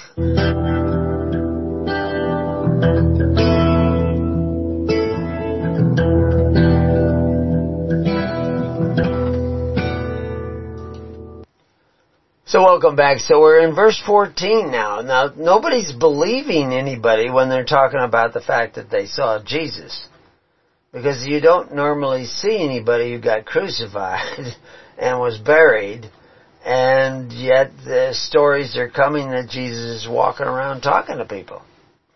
So welcome back. So we're in verse 14 now. Now, nobody's believing anybody when they're talking about the fact that they saw Jesus. Because you don't normally see anybody who got crucified and was buried, and yet the stories are coming that Jesus is walking around talking to people.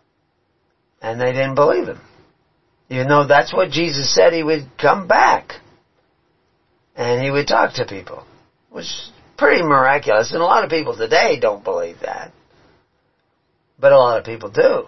And they didn't believe him. Even though that's what Jesus said, he would come back. And he would talk to people. Which is pretty miraculous. And a lot of people today don't believe that. But a lot of people do.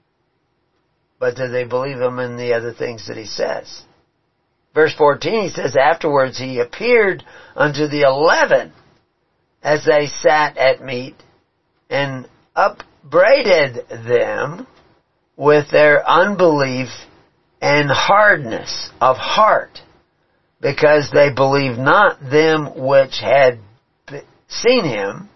But do they believe him in the other things that he says? Verse 14, he says, afterwards he appeared unto the 11 as they sat at meat, and upbraided them with their unbelief and hardness of heart, because they believed not them which had seen him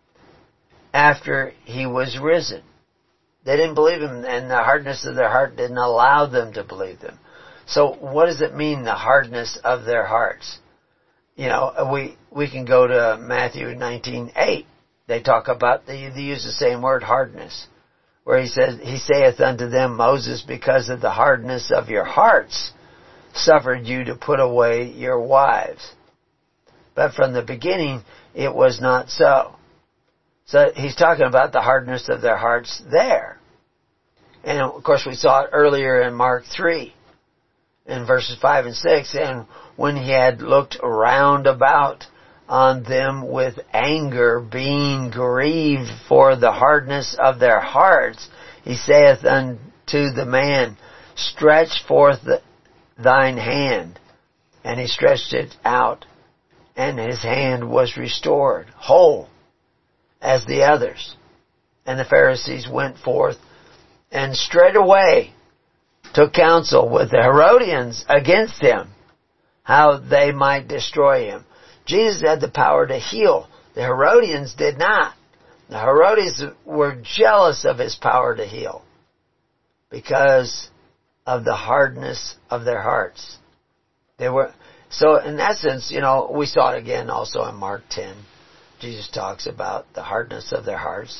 after he was risen. They didn't believe him, and the hardness of their heart didn't allow them to believe them. So what does it mean, the hardness of their hearts? You know, we can go to Matthew 19:8. They talk about, they use the same word, hardness, where he says, he saith unto them, Moses, because of the hardness of your hearts, suffered you to put away your wives. But from the beginning, it was not so. So he's talking about the hardness of their hearts there. And of course we saw it earlier in Mark 3, in verses 5 and 6. And when he had looked round about on them with anger, being grieved for the hardness of their hearts, he saith unto the man, stretch forth thine hand. And he stretched it out, and his hand was restored, whole, as the others. And the Pharisees went forth, and straightway took counsel with the Herodians against him, how they might destroy him. Jesus had the power to heal. The Herodians did not. The Herodians were jealous of his power to heal because of the hardness of their hearts. They were, so in that sense, you know, we saw it again also in Mark 10. Jesus talks about the hardness of their hearts,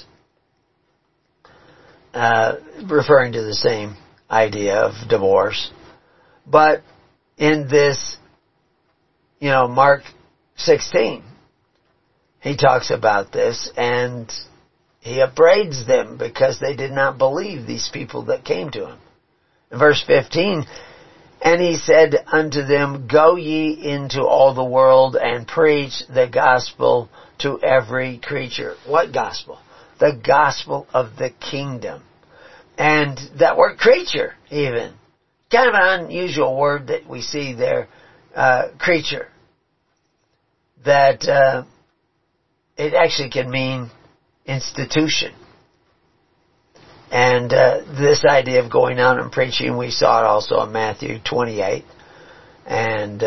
referring to the same idea of divorce. But in this, you know, Mark 16, he talks about this, and he upbraids them because they did not believe these people that came to him. In verse 15, and he said unto them, go ye into all the world and preach the gospel to every creature. What gospel? The gospel of the kingdom. And that word creature, even, kind of an unusual word that we see there, creature. That it actually can mean institution. And this idea of going out and preaching, we saw it also in Matthew 28. And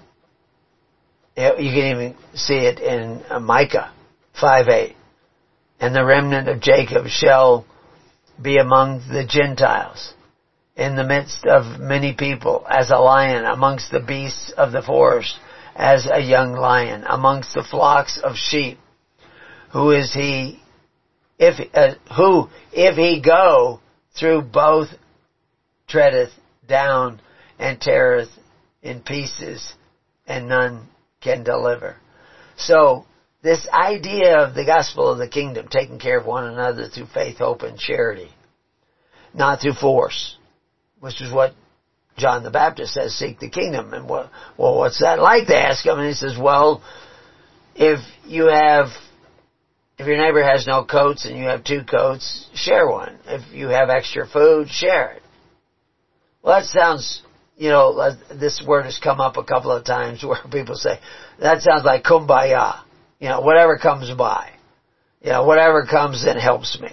you can even see it in Micah 5:8. And the remnant of Jacob shall be among the Gentiles, in the midst of many people, as a lion amongst the beasts of the forest, as a young lion amongst the flocks of sheep. Who is he, if he go through both, treadeth down and teareth in pieces, and none can deliver. So, this idea of the gospel of the kingdom, taking care of one another through faith, hope, and charity, not through force, which is what John the Baptist says, seek the kingdom. And what's that like? They ask him, and he says, well, if your neighbor has no coats and you have 2 coats, share one. If you have extra food, share it. Well, that sounds, this word has come up a couple of times where people say, that sounds like kumbaya. Whatever comes by. Whatever comes and helps me.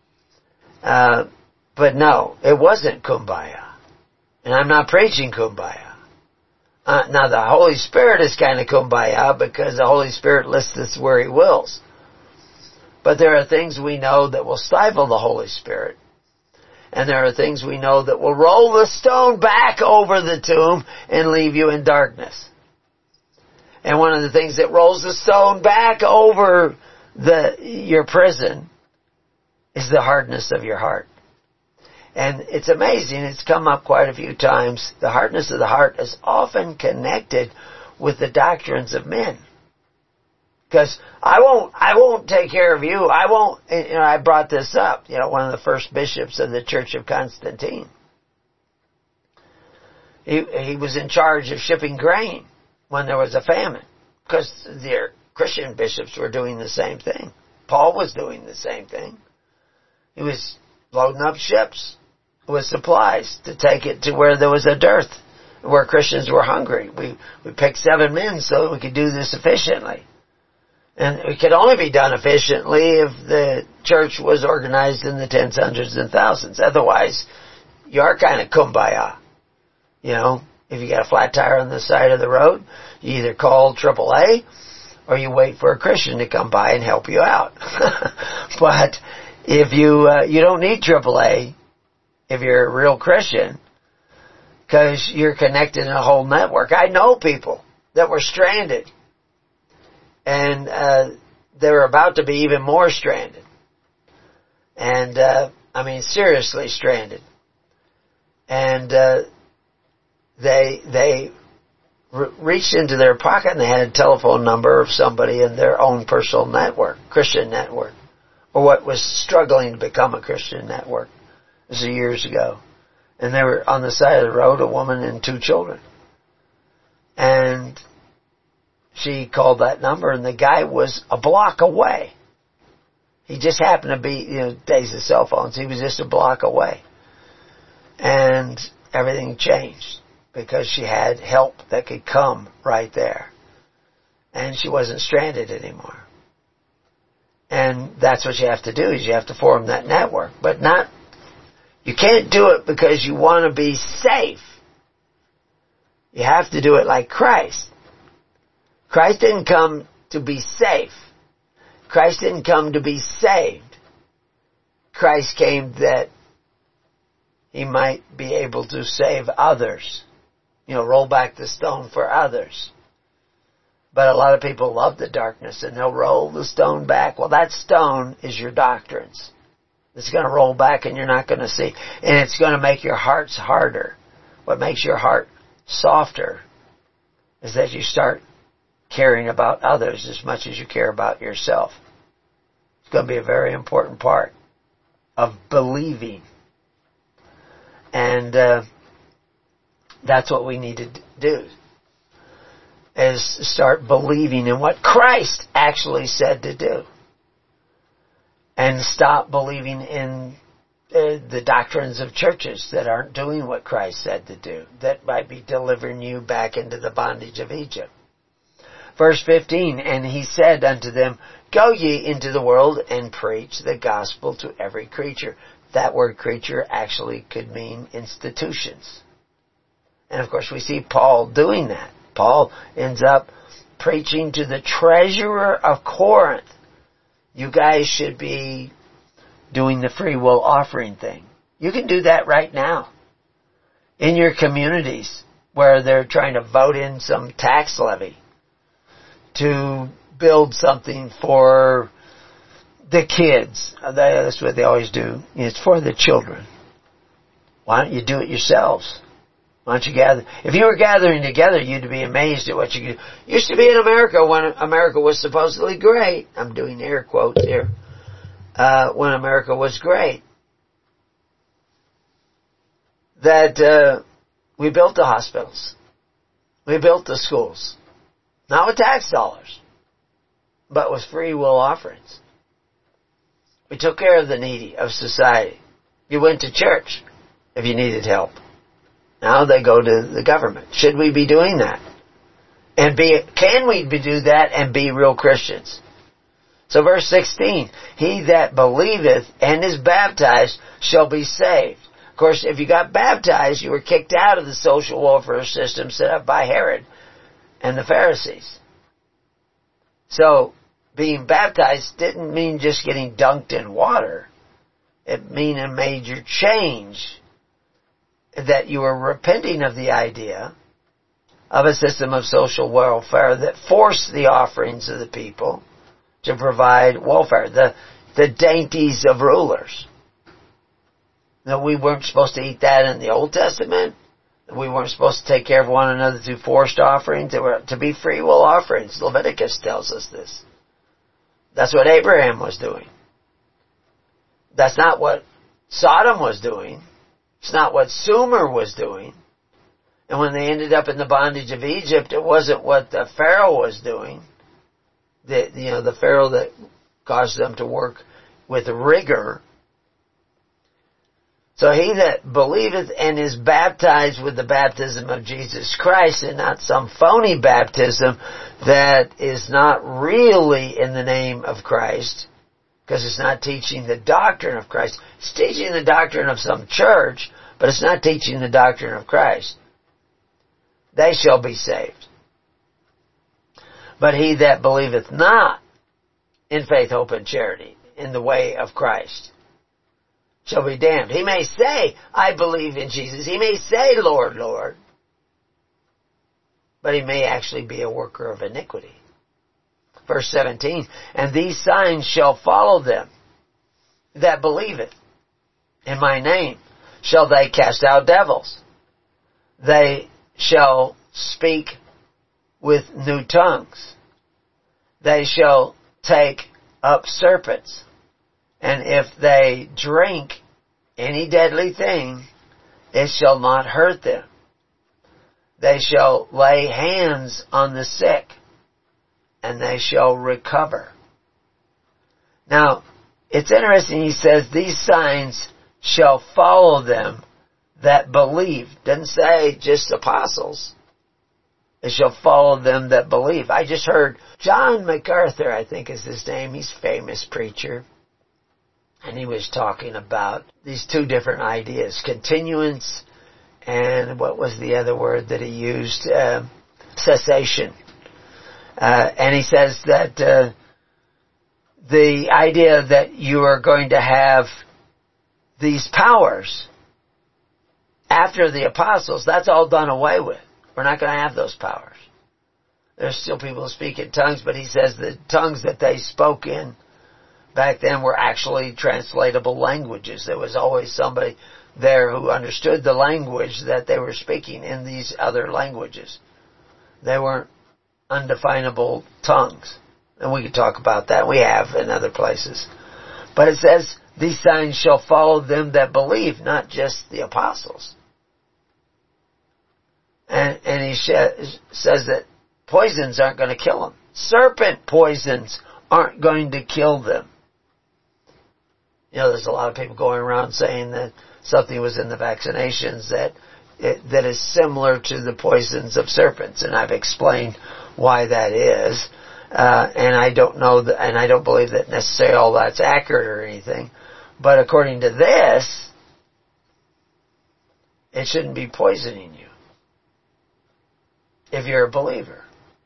But no, it wasn't kumbaya. And I'm not preaching kumbaya. Now the Holy Spirit is kind of kumbaya because the Holy Spirit lists us where He wills. But there are things we know that will stifle the Holy Spirit. And there are things we know that will roll the stone back over the tomb and leave you in darkness. And one of the things that rolls the stone back over your prison is the hardness of your heart. And it's amazing, it's come up quite a few times. The hardness of the heart is often connected with the doctrines of men. Because I won't take care of you. I brought this up, one of the first bishops of the Church of Constantine. He was in charge of shipping grain when there was a famine, because their Christian bishops were doing the same thing. Paul was doing the same thing. He was loading up ships with supplies to take it to where there was a dearth, where Christians were hungry. We picked 7 men so that we could do this efficiently. And it could only be done efficiently if the church was organized in the tens, hundreds, and thousands. Otherwise, you are kind of kumbaya. If you got a flat tire on the side of the road, you either call AAA or you wait for a Christian to come by and help you out. But if you don't need AAA if you're a real Christian, because you're connected in a whole network. I know people that were stranded, and they were about to be even more stranded. And, seriously stranded. And they reached into their pocket and they had a telephone number of somebody in their own personal network, Christian network, or what was struggling to become a Christian network. This was years ago. And they were on the side of the road, a woman and 2 children. And she called that number, and the guy was a block away. He just happened to be, days of cell phones, he was just a block away. And everything changed because she had help that could come right there. And she wasn't stranded anymore. And that's what you have to do, is you have to form that network. But you can't do it because you want to be safe. You have to do it like Christ. Christ didn't come to be safe. Christ didn't come to be saved. Christ came that He might be able to save others. Roll back the stone for others. But a lot of people love the darkness and they'll roll the stone back. Well, that stone is your doctrines. It's going to roll back and you're not going to see. And it's going to make your hearts harder. What makes your heart softer is that you start caring about others as much as you care about yourself. It's going to be a very important part of believing. And that's what we need to do, is start believing in what Christ actually said to do. And stop believing in the doctrines of churches that aren't doing what Christ said to do, that might be delivering you back into the bondage of Egypt. Verse 15, and he said unto them, Go ye into the world and preach the gospel to every creature. That word creature actually could mean institutions. And of course we see Paul doing that. Paul ends up preaching to the treasurer of Corinth. You guys should be doing the free will offering thing. You can do that right now. In your communities where they're trying to vote in some tax levy to build something for the kids. That's what they always do. It's for the children. Why don't you do it yourselves? Why don't you gather? If you were gathering together, you'd be amazed at what you could do. Used to be in America when America was supposedly great. I'm doing air quotes here. When America was great. That we built the hospitals. We built the schools. Not with tax dollars, but with free will offerings. We took care of the needy of society. You went to church if you needed help. Now they go to the government. Should we be doing that? And can we do that and be real Christians? So verse 16, he that believeth and is baptized shall be saved. Of course, if you got baptized, you were kicked out of the social welfare system set up by Herod and the Pharisees. So, being baptized didn't mean just getting dunked in water. It meant a major change. That you were repenting of the idea of a system of social welfare that forced the offerings of the people to provide welfare. The dainties of rulers. Now, we weren't supposed to eat that in the Old Testament. We weren't supposed to take care of one another through forced offerings. They were to be free will offerings. Leviticus tells us this. That's what Abraham was doing. That's not what Sodom was doing. It's not what Sumer was doing. And when they ended up in the bondage of Egypt, it wasn't what the Pharaoh was doing. The Pharaoh that caused them to work with rigor. So he that believeth and is baptized with the baptism of Jesus Christ, and not some phony baptism that is not really in the name of Christ, because it's not teaching the doctrine of Christ. It's teaching the doctrine of some church, but it's not teaching the doctrine of Christ. They shall be saved. But he that believeth not in faith, hope, and charity, in the way of Christ, shall be damned. He may say, I believe in Jesus. He may say, Lord, Lord. But he may actually be a worker of iniquity. Verse 17, and these signs shall follow them that believeth. In my name shall they cast out devils. They shall speak with new tongues. They shall take up serpents. And if they drink any deadly thing, it shall not hurt them. They shall lay hands on the sick, and they shall recover. Now, it's interesting, he says, these signs shall follow them that believe. Doesn't say just apostles. It shall follow them that believe. I just heard John MacArthur, I think is his name. He's a famous preacher. And he was talking about these two different ideas. Continuance and what was the other word that he used? Cessation. And he says that the idea that you are going to have these powers after the apostles, that's all done away with. We're not going to have those powers. There's still people who speak in tongues, but he says the tongues that they spoke in back then were actually translatable languages. There was always somebody there who understood the language that they were speaking in these other languages. They weren't undefinable tongues. And we could talk about that. We have in other places. But it says, these signs shall follow them that believe, not just the apostles. And he says that poisons aren't going to kill them. Serpent poisons aren't going to kill them. You know, there's a lot of people going around saying that something was in the vaccinations that is similar to the poisons of serpents. And I've explained why that is. And I don't know that, and I don't believe that necessarily all that's accurate or anything. But according to this, it shouldn't be poisoning you if you're a believer.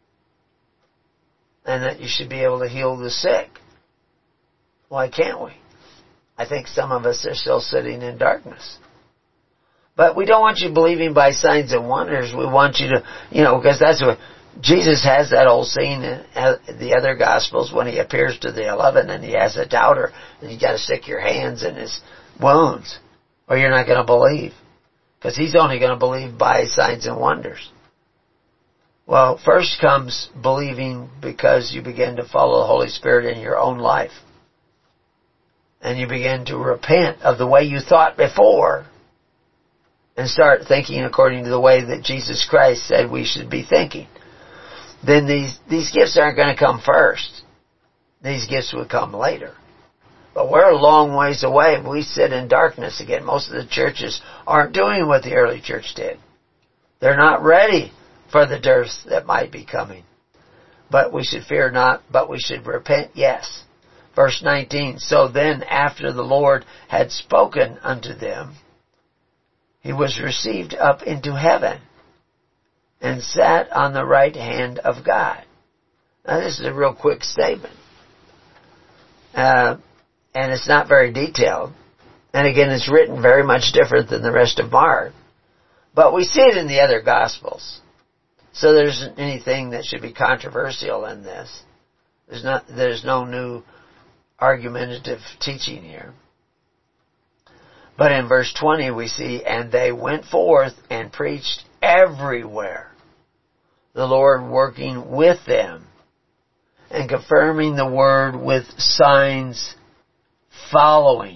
And that you should be able to heal the sick. Why can't we? I think some of us are still sitting in darkness. But we don't want you believing by signs and wonders. We want you to, because that's what Jesus has, that old scene in the other Gospels when he appears to the 11 and he has a doubter and you got to stick your hands in his wounds or you're not going to believe. Because he's only going to believe by signs and wonders. Well, first comes believing because you begin to follow the Holy Spirit in your own life. And you begin to repent of the way you thought before and start thinking according to the way that Jesus Christ said we should be thinking. Then these gifts aren't going to come first. These gifts will come later. But we're a long ways away. We sit in darkness again. Most of the churches aren't doing what the early church did. They're not ready for the dearth that might be coming. But we should fear not, but we should repent, yes. Verse 19, so then after the Lord had spoken unto them, he was received up into heaven and sat on the right hand of God. Now this is a real quick statement. And it's not very detailed. And again, it's written very much different than the rest of Mark. But we see it in the other Gospels. So there isn't anything that should be controversial in this. There's no new argumentative teaching here. But in verse 20 we see, and they went forth and preached everywhere, the Lord working with them and confirming the word with signs following.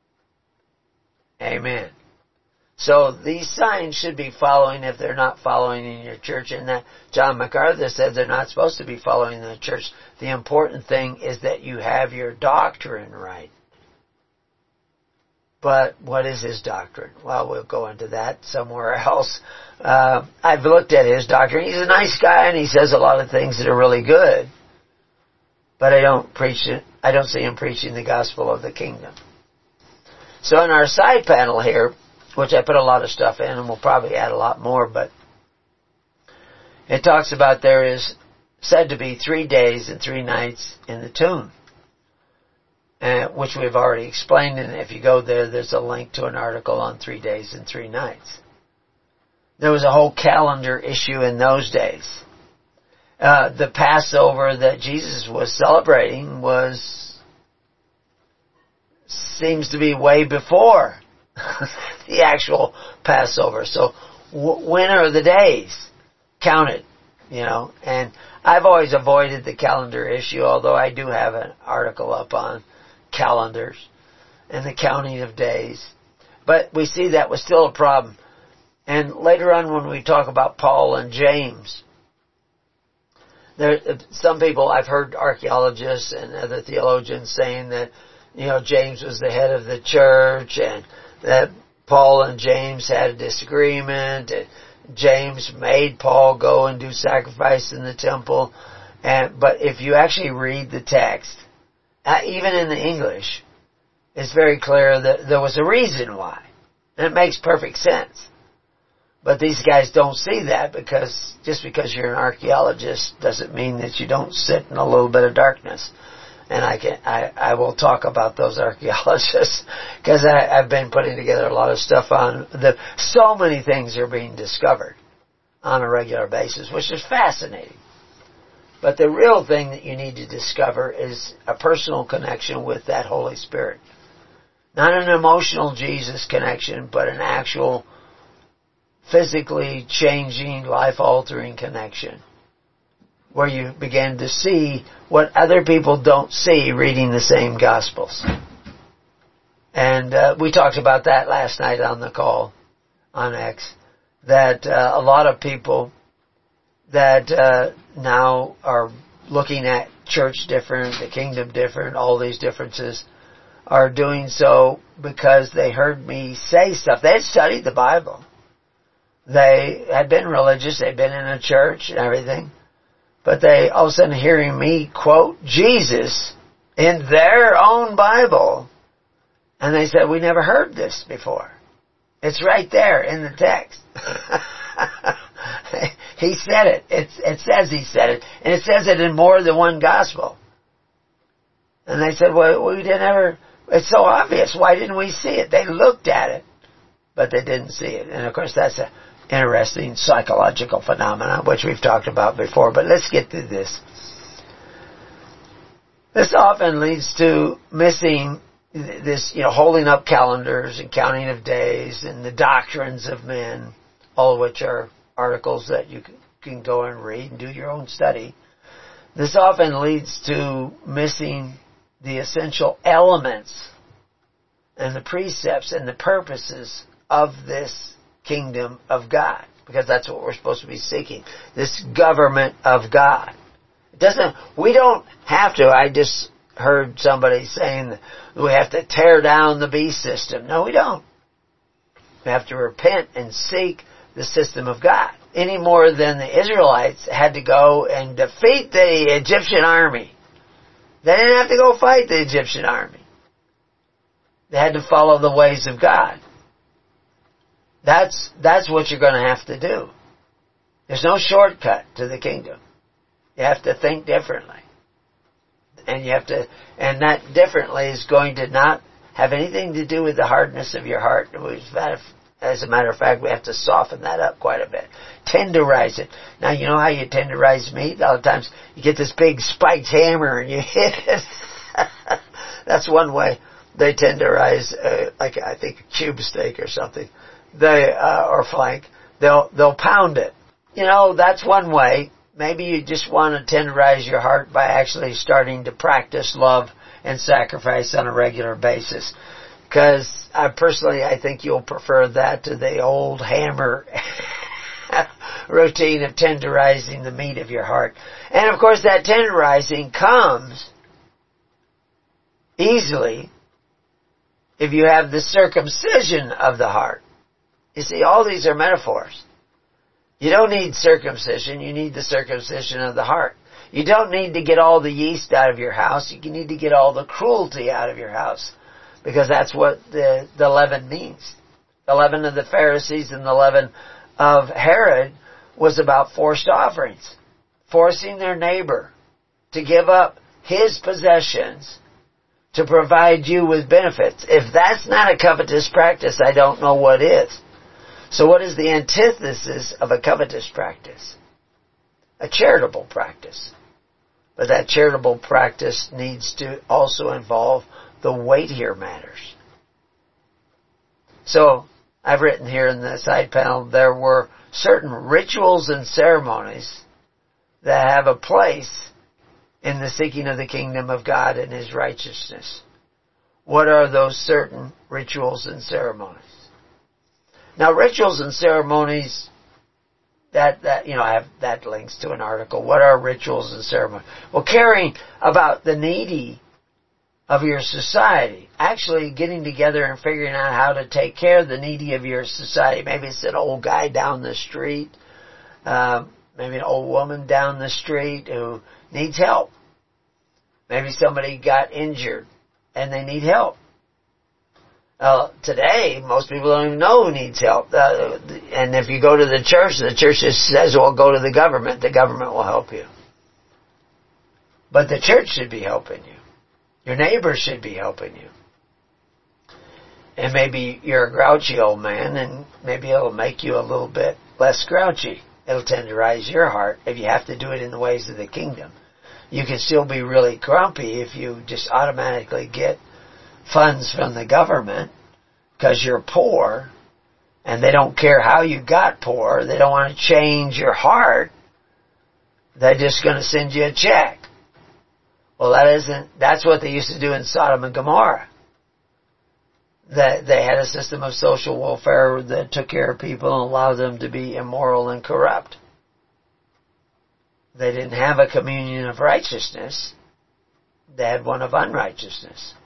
Amen. So these signs should be following if they're not following in your church. And that John MacArthur said they're not supposed to be following in the church. The important thing is that you have your doctrine right. But what is his doctrine? Well, we'll go into that somewhere else. I've looked at his doctrine. He's a nice guy and he says a lot of things that are really good. But I don't see him preaching the gospel of the kingdom. So in our side panel here, which I put a lot of stuff in, and we'll probably add a lot more, but it talks about there is said to be 3 days and 3 nights in the tomb, which we've already explained, and if you go there, there's a link to an article on 3 days and 3 nights. There was a whole calendar issue in those days. The Passover that Jesus was celebrating seems to be way before the actual Passover. So when are the days counted? And I've always avoided the calendar issue, although I do have an article up on calendars and the counting of days. But we see that was still a problem. And later on when we talk about Paul and James, some people, I've heard archaeologists and other theologians saying that, James was the head of the church and that Paul and James had a disagreement and James made Paul go and do sacrifice in the temple. But if you actually read the text, even in the English, it's very clear that there was a reason why. And it makes perfect sense. But these guys don't see that because just because you're an archaeologist doesn't mean that you don't sit in a little bit of darkness. And I will talk about those archaeologists because I've been putting together a lot of stuff on so many things are being discovered on a regular basis, which is fascinating. But the real thing that you need to discover is a personal connection with that Holy Spirit. Not an emotional Jesus connection, but an actual physically changing, life-altering connection, where you begin to see what other people don't see reading the same Gospels. And we talked about that last night on the call on X, that a lot of people that now are looking at church different, the kingdom different, all these differences, are doing so because they heard me say stuff. They had studied the Bible. They had been religious. They'd been in a church and everything. but they all of a sudden hearing me quote Jesus in their own Bible, and they said, we never heard this before. It's right there in the text. He said it. It says he said it, and it says it in more than one gospel. And they said, well, we didn't ever, it's so obvious. Why didn't we see it? They looked at it, but they didn't see it. And of course that's an interesting psychological phenomenon, which we've talked about before, but let's get to this. This often leads to missing this, holding up calendars and counting of days and the doctrines of men, all of which are articles that you can go and read and do your own study. This often leads to missing the essential elements and the precepts and the purposes of this kingdom of God, because that's what we're supposed to be seeking, this government of God. We don't have to, I just heard somebody saying that we have to tear down the beast system. No, we don't. We have to repent and seek the system of God, any more than the Israelites had to go and defeat the Egyptian army. They didn't have to go fight the Egyptian army. They had to follow the ways of God. That's what you're going to have to do. There's no shortcut to the kingdom. You have to think differently. And that differently is going to not have anything to do with the hardness of your heart. As a matter of fact, we have to soften that up quite a bit. Tenderize it. Now, you know how you tenderize meat? A lot of times you get this big spiked hammer and you hit it. That's one way they tenderize, like I think a cube steak or something. Or flank. They'll pound it. That's one way. Maybe you just want to tenderize your heart by actually starting to practice love and sacrifice on a regular basis. Because I think you'll prefer that to the old hammer routine of tenderizing the meat of your heart. And of course that tenderizing comes easily if you have the circumcision of the heart. You see, all these are metaphors. You don't need circumcision, you need the circumcision of the heart. You don't need to get all the yeast out of your house, you need to get all the cruelty out of your house. Because that's what the leaven means. The leaven of the Pharisees and the leaven of Herod was about forced offerings. Forcing their neighbor to give up his possessions to provide you with benefits. If that's not a covetous practice, I don't know what is. So what is the antithesis of a covetous practice? A charitable practice. But that charitable practice needs to also involve the weightier matters. So, I've written here in the side panel, there were certain rituals and ceremonies that have a place in the seeking of the kingdom of God and His righteousness. What are those certain rituals and ceremonies? Now, rituals and ceremonies, that links to an article. What are rituals and ceremonies? Well, caring about the needy of your society. Actually getting together and figuring out how to take care of the needy of your society. Maybe it's an old guy down the street. Maybe an old woman down the street who needs help. Maybe somebody got injured and they need help. Today, most people don't even know who needs help. And if you go to the church just says, well, go to the government. The government will help you. But the church should be helping you. Your neighbor should be helping you. And maybe you're a grouchy old man, and maybe it'll make you a little bit less grouchy. It'll tenderize your heart if you have to do it in the ways of the kingdom. You can still be really grumpy if you just automatically get funds from the government because you're poor, and they don't care how you got poor. They don't want to change your heart. They're just going to send you a check. Well, that's what they used to do in Sodom and Gomorrah. They had a system of social welfare that took care of people and allowed them to be immoral and corrupt. They didn't have a communion of righteousness. They had one of unrighteousness.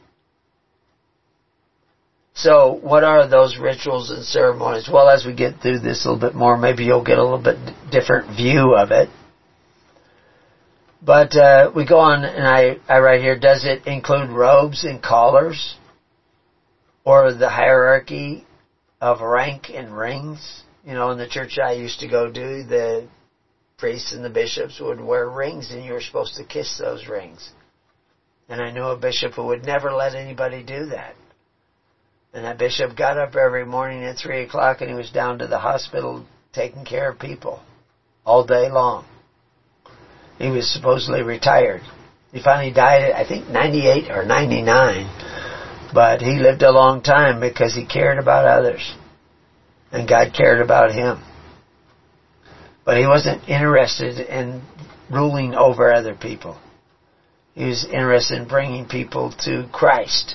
So, what are those rituals and ceremonies? Well, as we get through this a little bit more, maybe you'll get a little bit different view of it. But we go on, and I write here, does it include robes and collars? Or the hierarchy of rank and rings? You know, in the church I used to go to, the priests and the bishops would wear rings, and you were supposed to kiss those rings. And I knew a bishop who would never let anybody do that. And that bishop got up every morning at 3 o'clock, and he was down to the hospital taking care of people all day long. He was supposedly retired. He finally died at, I think, 98 or 99. But he lived a long time because he cared about others. And God cared about him. But he wasn't interested in ruling over other people. He was interested in bringing people to Christ.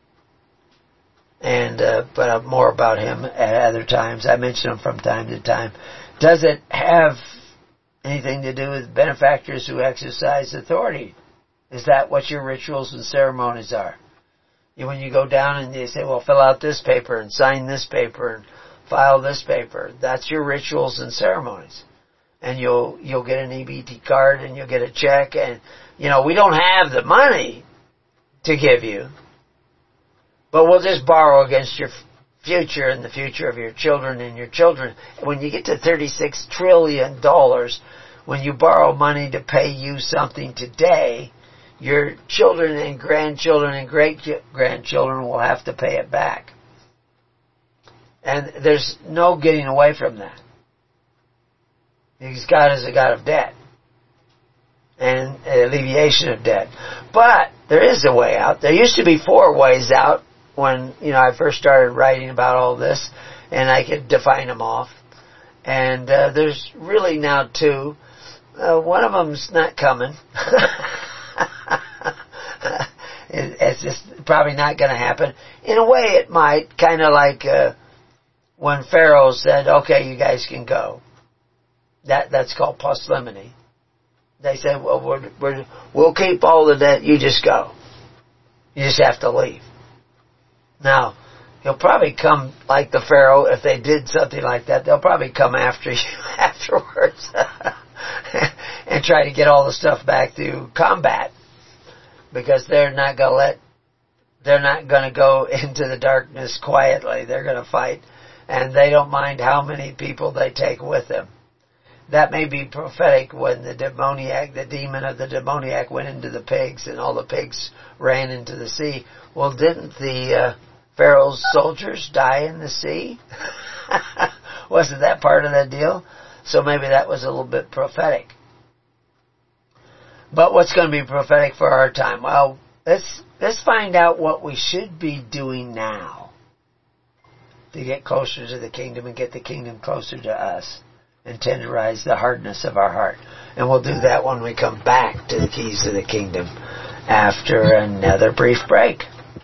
And but more about him at other times. I mention him from time to time. Does it have anything to do with benefactors who exercise authority? Is that what your rituals and ceremonies are? When you go down and they say, well, fill out this paper and sign this paper and file this paper, that's your rituals and ceremonies. And you'll get an EBT card and you'll get a check, and you know, we don't have the money to give you, but we'll just borrow against your future and the future of your children and your children. When you get to $36 trillion, when you borrow money to pay you something today, your children and grandchildren and great-grandchildren will have to pay it back. And there's no getting away from that. Because God is a God of debt and alleviation of debt. But there is a way out. There used to be 4 ways out when, you know, I first started writing about all this, and I could define them off. And there's really now 2. One of them's not coming. It's just probably not going to happen. In a way, it might, kind of like when Pharaoh said, "Okay, you guys can go." That's called poslimony. They said, "Well, we'll keep all the debt. You just go. You just have to leave." Now, he'll probably come like the Pharaoh. If they did something like that, they'll probably come after you afterwards and try to get all the stuff back through combat. Because they're not going to go into the darkness quietly. They're going to fight. And they don't mind how many people they take with them. That may be prophetic when the demon of the demoniac went into the pigs and all the pigs ran into the sea. Well, didn't the Pharaoh's soldiers die in the sea? Wasn't that part of the deal? So maybe that was a little bit prophetic. But what's going to be prophetic for our time? Well, let's find out what we should be doing now to get closer to the kingdom and get the kingdom closer to us and tenderize the hardness of our heart. And we'll do that when we come back to the keys of the kingdom after another brief break.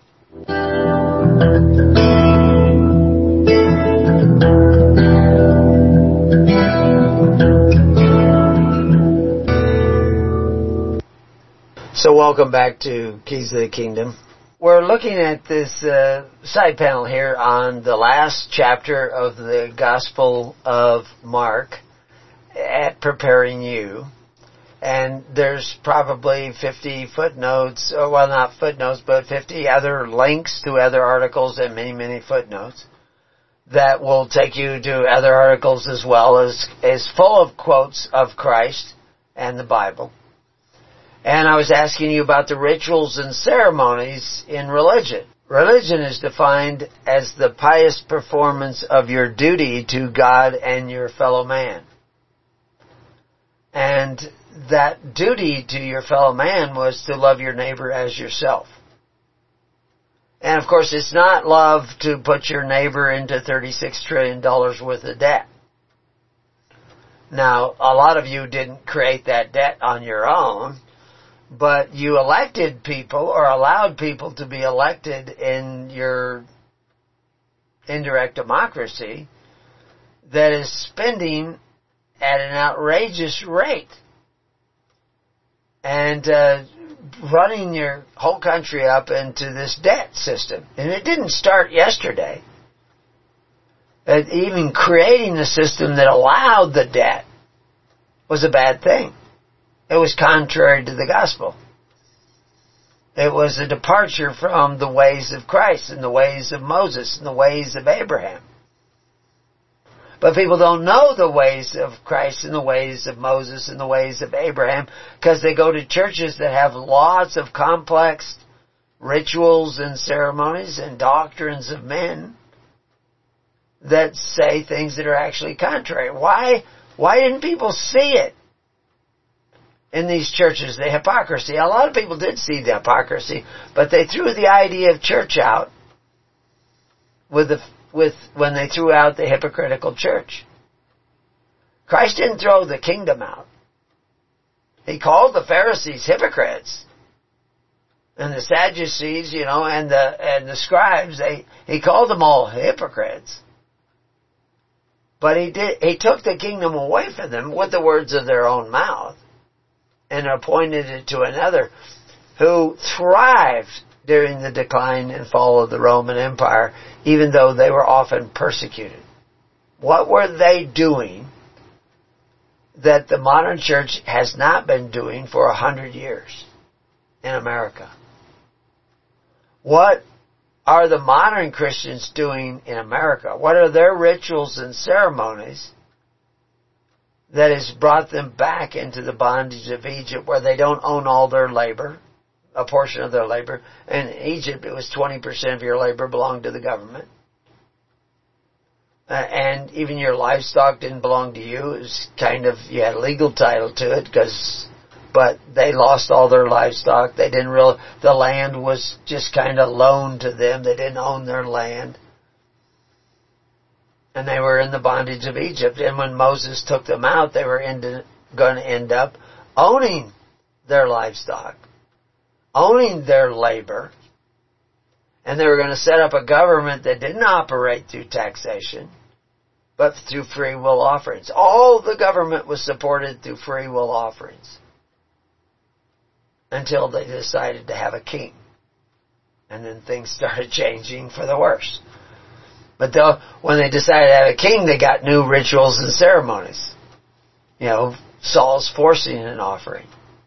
So welcome back to Keys of the Kingdom. We're looking at this side panel here on the last chapter of the Gospel of Mark at Preparing You. And there's probably 50 footnotes, or well, not footnotes, but 50 other links to other articles and many, many footnotes that will take you to other articles as well as full of quotes of Christ and the Bible. And I was asking you about the rituals and ceremonies in religion. Religion is defined as the pious performance of your duty to God and your fellow man. And that duty to your fellow man was to love your neighbor as yourself. And of course, it's not love to put your neighbor into $36 trillion worth of debt. Now, a lot of you didn't create that debt on your own, but you elected people or allowed people to be elected in your indirect democracy that is spending at an outrageous rate and running your whole country up into this debt system. And it didn't start yesterday. Even creating the system that allowed the debt was a bad thing. It was contrary to the gospel. It was a departure from the ways of Christ and the ways of Moses and the ways of Abraham. But people don't know the ways of Christ and the ways of Moses and the ways of Abraham because they go to churches that have lots of complex rituals and ceremonies and doctrines of men that say things that are actually contrary. Why didn't people see it in these churches, the hypocrisy? A lot of people did see the hypocrisy, but they threw the idea of church out when they threw out the hypocritical church. Christ didn't throw the kingdom out. He called the Pharisees hypocrites. And the Sadducees, and the scribes, he called them all hypocrites. But he took the kingdom away from them with the words of their own mouth and appointed it to another who thrived during the decline and fall of the Roman Empire, even though they were often persecuted. What were they doing that the modern church has not been doing for 100 years in America? What are the modern Christians doing in America? What are their rituals and ceremonies that has brought them back into the bondage of Egypt, where they don't own all their labor, a portion of their labor? In Egypt, it was 20% of your labor belonged to the government. And even your livestock didn't belong to you. It was you had a legal title to it, but they lost all their livestock. The land was just loaned to them. They didn't own their land. And they were in the bondage of Egypt. And when Moses took them out, they were going to end up owning their livestock, owning their labor. And they were going to set up a government that didn't operate through taxation, but through free will offerings. All the government was supported through free will offerings, until they decided to have a king. And then things started changing for the worse. But when they decided to have a king, they got new rituals and ceremonies. Saul's forcing an offering.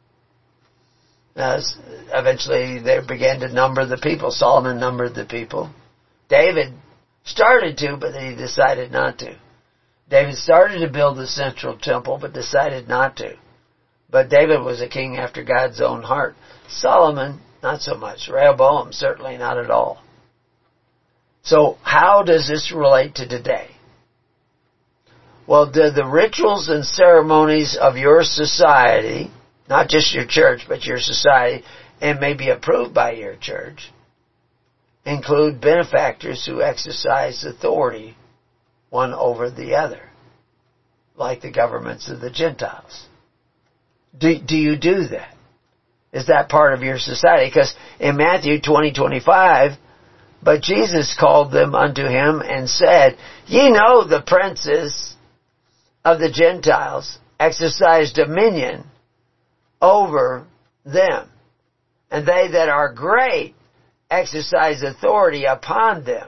Eventually they began to number the people. Solomon numbered the people. David started to, but he decided not to. David started to build the central temple, but decided not to. But David was a king after God's own heart. Solomon, not so much. Rehoboam, certainly not at all. So how does this relate to today? Well, do the rituals and ceremonies of your society, not just your church, but your society, and maybe approved by your church, include benefactors who exercise authority one over the other, like the governments of the Gentiles? Do you do that? Is that part of your society? Because in Matthew 20:25, but Jesus called them unto him and said, Ye know the princes of the Gentiles exercise dominion over them, and they that are great exercise authority upon them.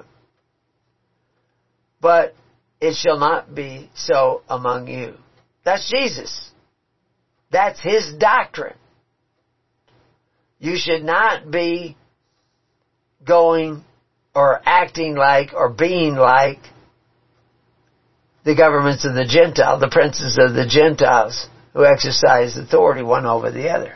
But it shall not be so among you. That's Jesus. That's his doctrine. You should not be going or acting like or being like the governments of the Gentiles, the princes of the Gentiles, who exercise authority one over the other.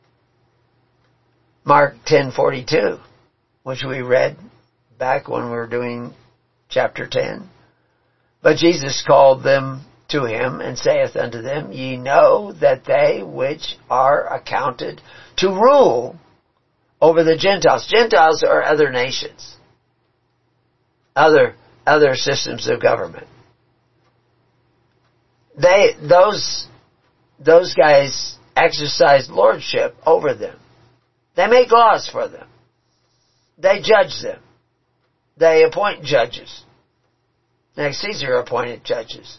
Mark 10:42, which we read back when we were doing chapter 10. But Jesus called them to him and saith unto them, Ye know that they which are accounted to rule over the Gentiles. Gentiles are other nations, other systems of government. Those guys exercise lordship over them. They make laws for them. They judge them. They appoint judges. Like Caesar appointed judges.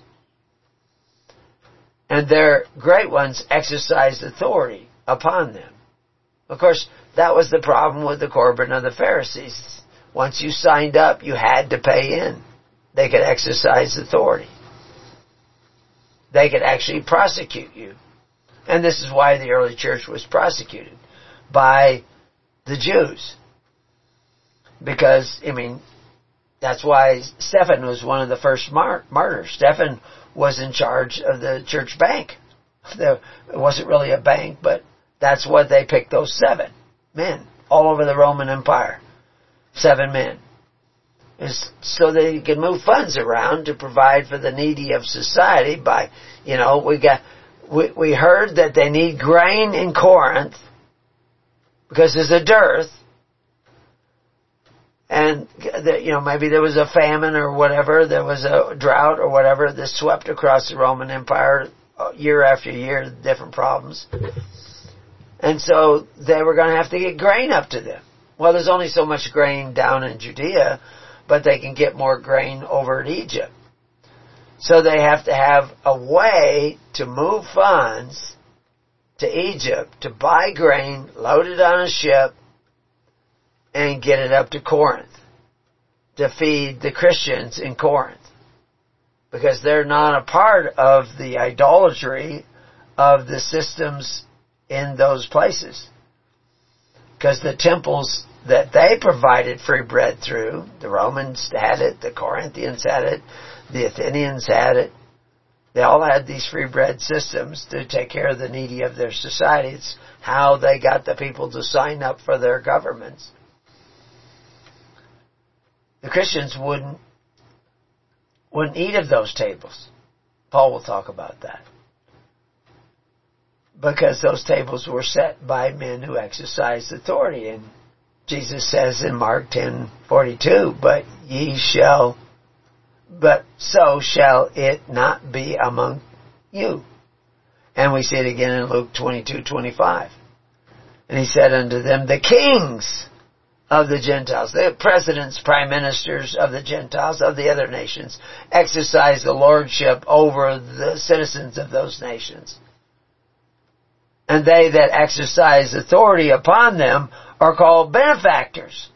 And their great ones exercised authority upon them. Of course, that was the problem with the Corban of the Pharisees. Once you signed up, you had to pay in. They could exercise authority. They could actually prosecute you And this is why the early church was persecuted by the Jews. Because, that's why Stephen was one of the first martyrs. Stephen was in charge of the church bank. It wasn't really a bank, but that's what they picked those 7 men all over the Roman Empire. 7 men. So they could move funds around to provide for the needy of society by, we heard that they need grain in Corinth because there's a dearth. And, maybe there was a famine or whatever, there was a drought or whatever that swept across the Roman Empire year after year, different problems. And so they were going to have to get grain up to them. Well, there's only so much grain down in Judea, but they can get more grain over in Egypt. So they have to have a way to move funds to Egypt to buy grain, load it on a ship, and get it up to Corinth to feed the Christians in Corinth. Because they're not a part of the idolatry of the systems in those places. Because the temples that they provided free bread through, the Romans had it, the Corinthians had it, the Athenians had it. They all had these free bread systems to take care of the needy of their society. It's how they got the people to sign up for their governments. The Christians wouldn't eat of those tables. Paul will talk about that. Because those tables were set by men who exercised authority. And Jesus says in Mark 10:42, but so shall it not be among you. And we see it again in Luke 22:25. And he said unto them, the kings of the Gentiles, the presidents, prime ministers of the Gentiles, of the other nations, exercise the lordship over the citizens of those nations. And they that exercise authority upon them are called benefactors.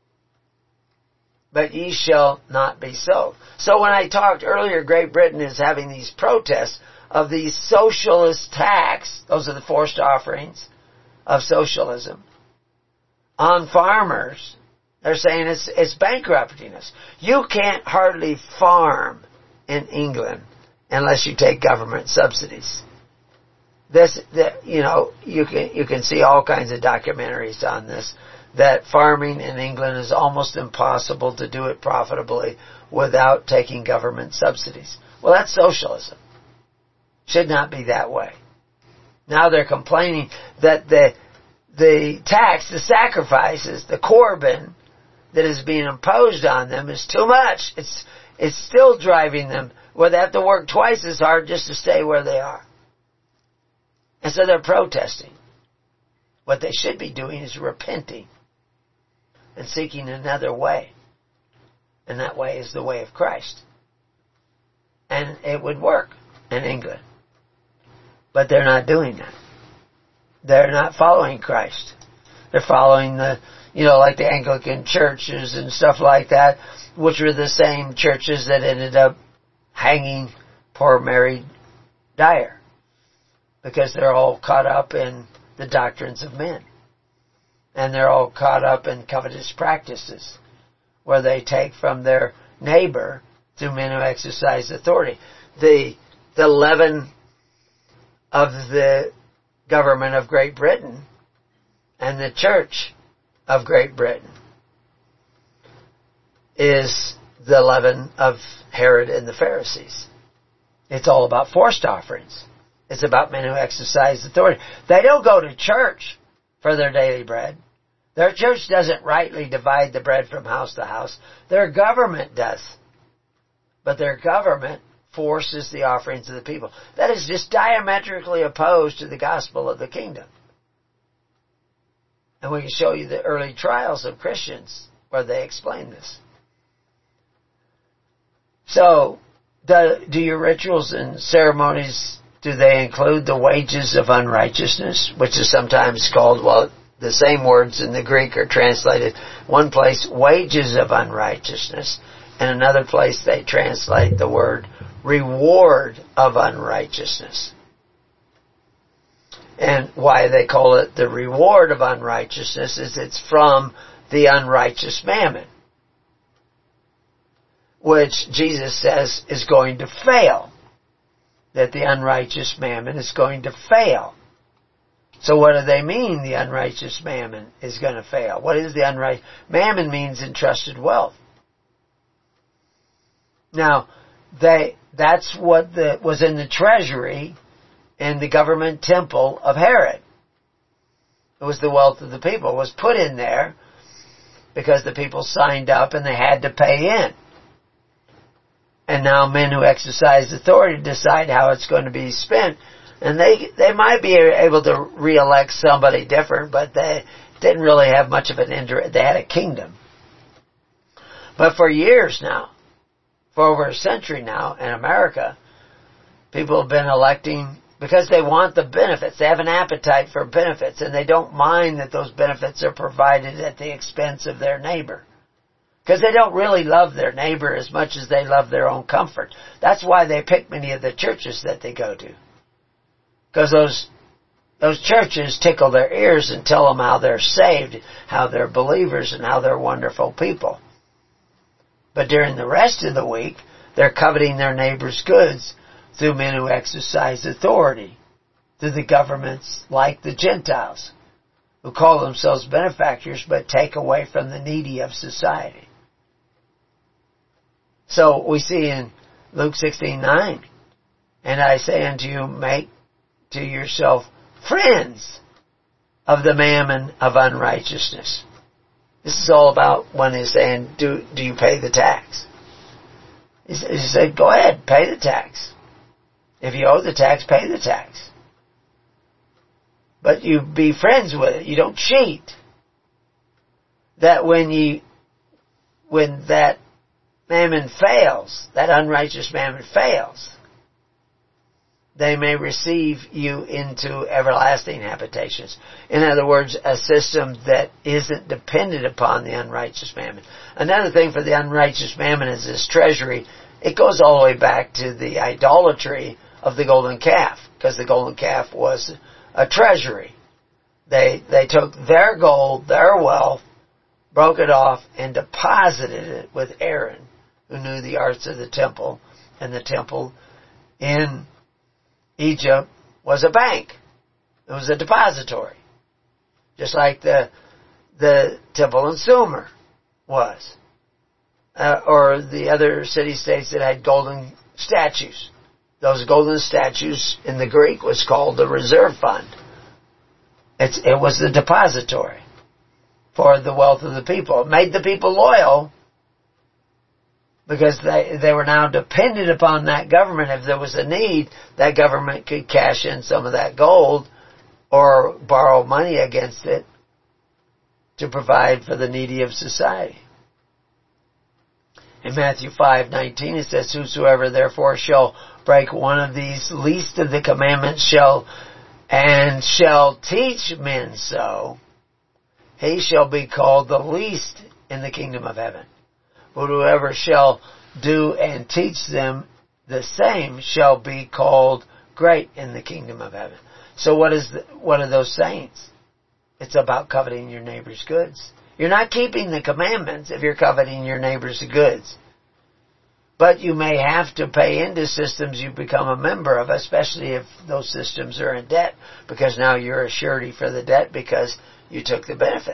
But ye shall not be so. So when I talked earlier, Great Britain is having these protests of these socialist tax, those are the forced offerings of socialism, on farmers. They're saying it's bankrupting us. You can't hardly farm in England unless you take government subsidies. You can see all kinds of documentaries on this, that farming in England is almost impossible to do it profitably without taking government subsidies. Well, that's socialism. Should not be that way. Now they're complaining that the tax, the sacrifices, the Corban that is being imposed on them is too much. It's still driving them where they have to work twice as hard just to stay where they are. And so they're protesting. What they should be doing is repenting and seeking another way. And that way is the way of Christ. And it would work in England. But they're not doing that. They're not following Christ. They're following like the Anglican churches and stuff like that, which were the same churches that ended up hanging poor Mary Dyer. Because they're all caught up in the doctrines of men. And they're all caught up in covetous practices, where they take from their neighbor through men who exercise authority. The leaven of the government of Great Britain and the church of Great Britain is the leaven of Herod and the Pharisees. It's all about forced offerings. It's about men who exercise authority. They don't go to church for their daily bread. Their church doesn't rightly divide the bread from house to house. Their government does. But their government forces the offerings of the people. That is just diametrically opposed to the gospel of the kingdom. And we can show you the early trials of Christians where they explain this. So, do your rituals and ceremonies, do they include the wages of unrighteousness, which is sometimes called, the same words in the Greek are translated. One place, wages of unrighteousness, and another place they translate the word reward of unrighteousness. And why they call it the reward of unrighteousness is it's from the unrighteous mammon, which Jesus says is going to fail. That the unrighteous mammon is going to fail. So what do they mean the unrighteous mammon is going to fail? What is the unrighteous? Mammon means entrusted wealth. Now, that's what was in the treasury in the government temple of Herod. It was the wealth of the people. It was put in there because the people signed up and they had to pay in. And now men who exercise authority decide how it's going to be spent. And they might be able to re-elect somebody different, but they didn't really have much of an interest. They had a kingdom. But for years now, for over a century now in America, people have been electing because they want the benefits. They have an appetite for benefits, and they don't mind that those benefits are provided at the expense of their neighbor. Because they don't really love their neighbor as much as they love their own comfort. That's why they pick many of the churches that they go to. Because those churches tickle their ears and tell them how they're saved, how they're believers, and how they're wonderful people. But during the rest of the week, they're coveting their neighbor's goods through men who exercise authority, through the governments like the Gentiles, who call themselves benefactors but take away from the needy of society. So we see in Luke 16:9, and I say unto you, make to yourself friends of the mammon of unrighteousness. This is all about when he's saying, do you pay the tax? He said, go ahead, pay the tax. If you owe the tax, pay the tax. But you be friends with it. You don't cheat. That when that mammon fails, that unrighteous mammon fails, they may receive you into everlasting habitations. In other words, a system that isn't dependent upon the unrighteous mammon. Another thing for the unrighteous mammon is this treasury. It goes all the way back to the idolatry of the golden calf, because the golden calf was a treasury. They took their gold, their wealth, broke it off, and deposited it with Aaron, who knew the arts of the temple. And the temple in Egypt was a bank. It was a depository. Just like the temple in Sumer was. Or the other city-states that had golden statues. Those golden statues in the Greek was called the reserve fund. It was the depository for the wealth of the people. It made the people loyal because they were now dependent upon that government. If there was a need, that government could cash in some of that gold or borrow money against it to provide for the needy of society. In Matthew 5:19 it says, whosoever therefore shall break one of these least of the commandments shall teach men so, he shall be called the least in the kingdom of heaven. But whoever shall do and teach them the same shall be called great in the kingdom of heaven. So what are those sayings? It's about coveting your neighbor's goods. You're not keeping the commandments if you're coveting your neighbor's goods. But you may have to pay into systems you become a member of, especially if those systems are in debt, because now you're a surety for the debt because you took the benefit.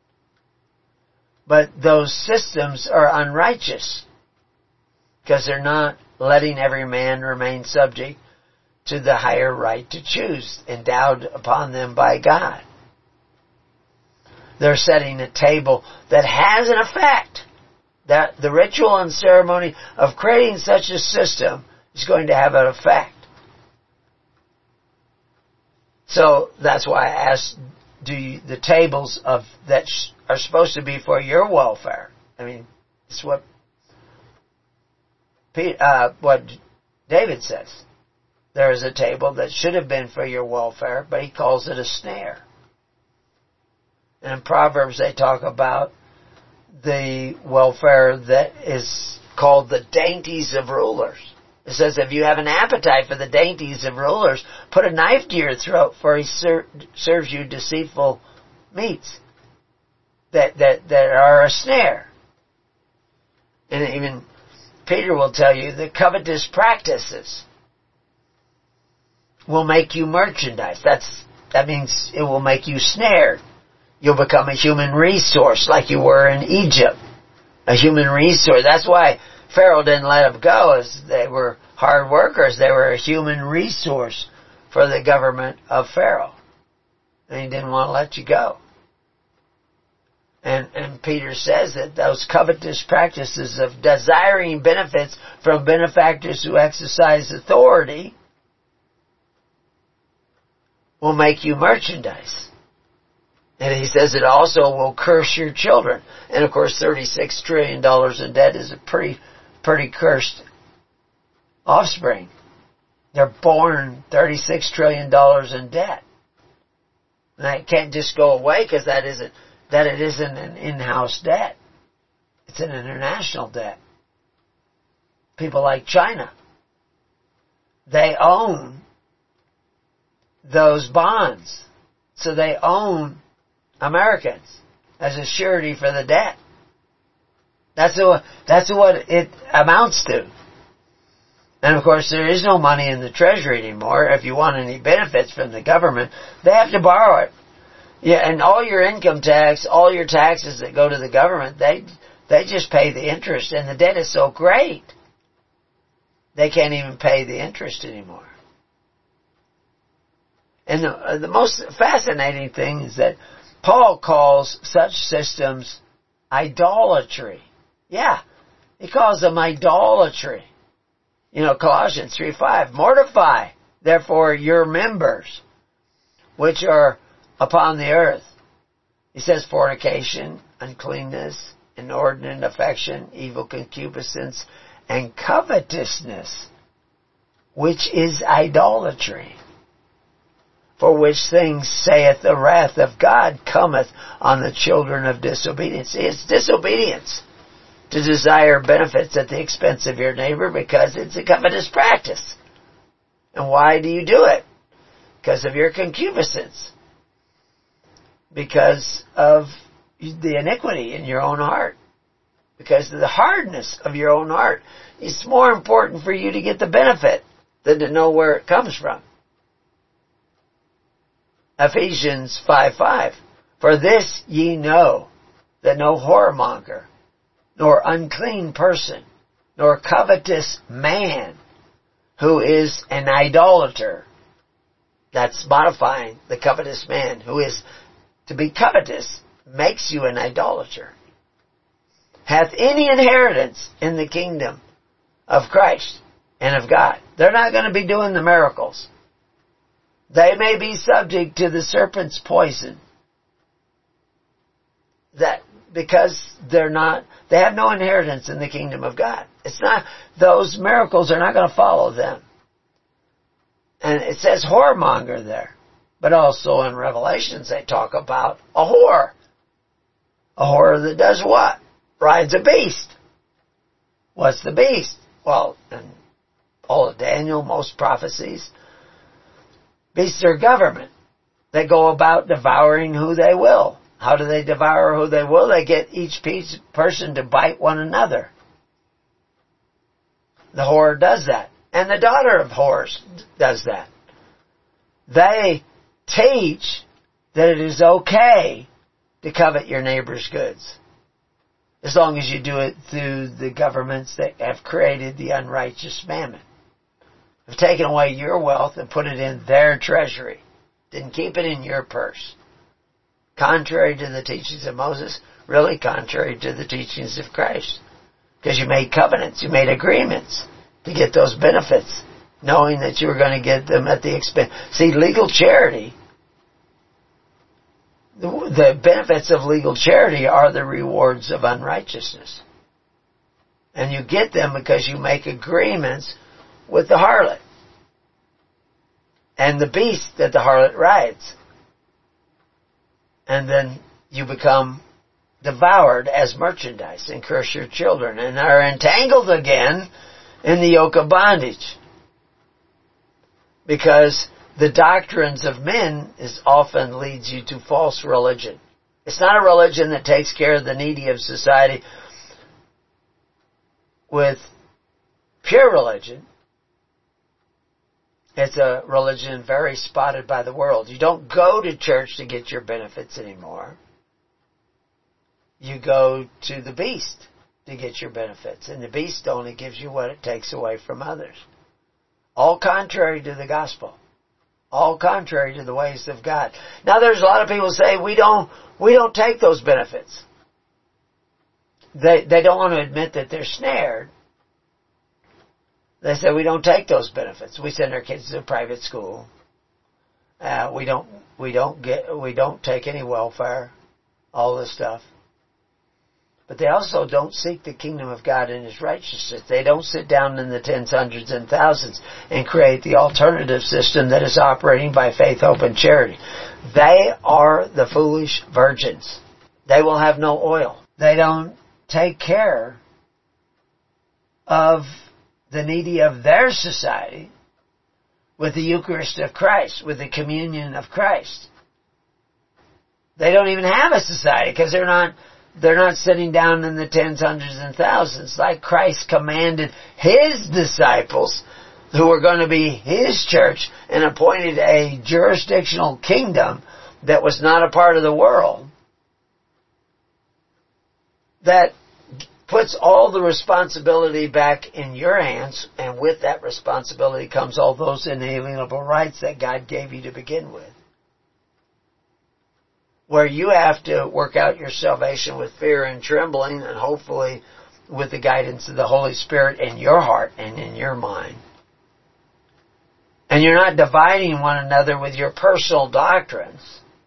But those systems are unrighteous because they're not letting every man remain subject to the higher right to choose, endowed upon them by God. They're setting a table that has an effect. That the ritual and ceremony of creating such a system is going to have an effect. So that's why I asked, the tables that are supposed to be for your welfare? I mean, it's what David says. There is a table that should have been for your welfare, but he calls it a snare. And in Proverbs they talk about the welfare that is called the dainties of rulers. It says, if you have an appetite for the dainties of rulers, put a knife to your throat, for he serves you deceitful meats that are a snare. And even Peter will tell you that covetous practices will make you merchandise. That means it will make you snared. You'll become a human resource like you were in Egypt. A human resource. That's why Pharaoh didn't let them go, as they were hard workers. They were a human resource for the government of Pharaoh. And he didn't want to let you go. And Peter says that those covetous practices of desiring benefits from benefactors who exercise authority will make you merchandise. And he says it also will curse your children. And of course, $36 trillion in debt is a pretty cursed offspring. They're born $36 trillion in debt. And that can't just go away because it isn't an in-house debt. It's an international debt. People like China, they own those bonds. So they own Americans as a surety for the debt. That's what it amounts to. And of course, there is no money in the Treasury anymore. If you want any benefits from the government, they have to borrow it. Yeah, and all your income tax, all your taxes that go to the government, they just pay the interest, and the debt is so great, they can't even pay the interest anymore. And the most fascinating thing is that Paul calls such systems idolatry. Yeah, he calls them idolatry. Colossians 3:5, mortify, therefore, your members, which are upon the earth. He says fornication, uncleanness, inordinate affection, evil concupiscence, and covetousness, which is idolatry. For which things saith the wrath of God cometh on the children of disobedience. It's disobedience to desire benefits at the expense of your neighbor because it's a covetous practice. And why do you do it? Because of your concupiscence. Because of the iniquity in your own heart. Because of the hardness of your own heart. It's more important for you to get the benefit than to know where it comes from. Ephesians 5:5. For this ye know, that no whoremonger, nor unclean person, nor covetous man, who is an idolater. That's modifying the covetous man, who is to be covetous, makes you an idolater. Hath any inheritance in the kingdom of Christ and of God. They're not going to be doing the miracles. They may be subject to the serpent's poison. That because they have no inheritance in the kingdom of God. Those miracles are not going to follow them. And it says whoremonger there. But also in Revelations they talk about a whore. A whore that does what? Rides a beast. What's the beast? Well, in all of Daniel, most prophecies, beasts are government. They go about devouring who they will. How do they devour who they will? They get each person to bite one another. The whore does that. And the daughter of whores does that. They teach that it is okay to covet your neighbor's goods. As long as you do it through the governments that have created the unrighteous mammon. Have taken away your wealth and put it in their treasury. Didn't keep it in your purse. Contrary to the teachings of Moses, really contrary to the teachings of Christ. Because you made covenants, you made agreements to get those benefits, knowing that you were going to get them at the expense. See, legal charity, the benefits of legal charity are the rewards of unrighteousness. And you get them because you make agreements with the harlot and the beast that the harlot rides. And then you become devoured as merchandise and curse your children and are entangled again in the yoke of bondage. Because the doctrines of men often leads you to false religion. It's not a religion that takes care of the needy of society with pure religion. It's a religion very spotted by the world. You don't go to church to get your benefits anymore. You go to the beast to get your benefits. And the beast only gives you what it takes away from others. All contrary to the gospel. All contrary to the ways of God. Now there's a lot of people say we don't take those benefits. They don't want to admit that they're snared. They say we don't take those benefits. We send our kids to private school. We don't take any welfare. All this stuff. But they also don't seek the kingdom of God and His righteousness. They don't sit down in the tens, hundreds, and thousands and create the alternative system that is operating by faith, hope, and charity. They are the foolish virgins. They will have no oil. They don't take care of the needy of their society with the Eucharist of Christ, with the communion of Christ. They don't even have a society because they're not sitting down in the tens, hundreds, and thousands like Christ commanded His disciples, who were going to be His church, and appointed a jurisdictional kingdom that was not a part of the world, that puts all the responsibility back in your hands, and with that responsibility comes all those inalienable rights that God gave you to begin with. Where you have to work out your salvation with fear and trembling, and hopefully with the guidance of the Holy Spirit in your heart and in your mind. And you're not dividing one another with your personal doctrines,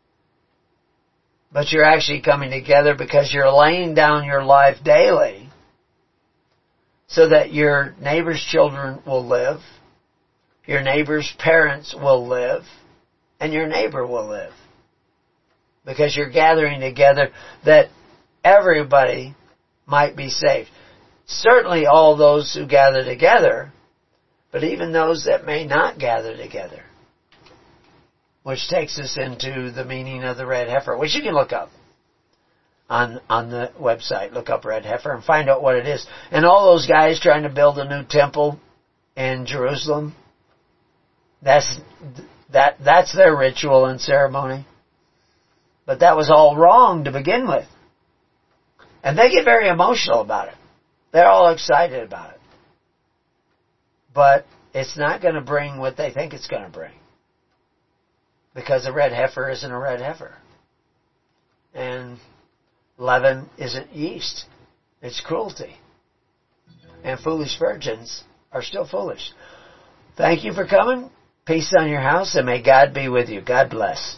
but you're actually coming together because you're laying down your life daily so that your neighbor's children will live, your neighbor's parents will live, and your neighbor will live. Because you're gathering together that everybody might be saved. Certainly all those who gather together, but even those that may not gather together. Which takes us into the meaning of the red heifer, which you can look up on the website. Look up red heifer and find out what it is. And all those guys trying to build a new temple in Jerusalem, that's their ritual and ceremony. But that was all wrong to begin with. And they get very emotional about it. They're all excited about it. But it's not going to bring what they think it's going to bring. Because a red heifer isn't a red heifer. And leaven isn't yeast. It's cruelty. And foolish virgins are still foolish. Thank you for coming. Peace on your house, and may God be with you. God bless.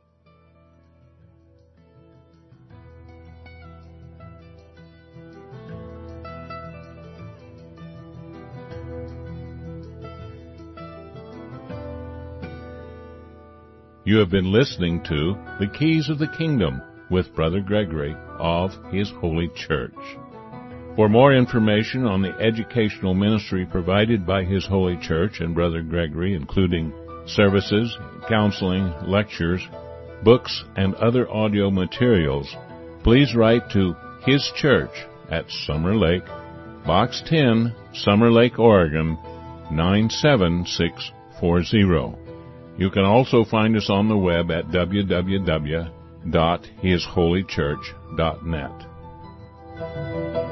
You have been listening to The Keys of the Kingdom with Brother Gregory of His Holy Church. For more information on the educational ministry provided by His Holy Church and Brother Gregory, including services, counseling, lectures, books, and other audio materials, please write to His Church at Summer Lake, Box 10, Summer Lake, Oregon, 97640. You can also find us on the web at www.hisholychurch.net.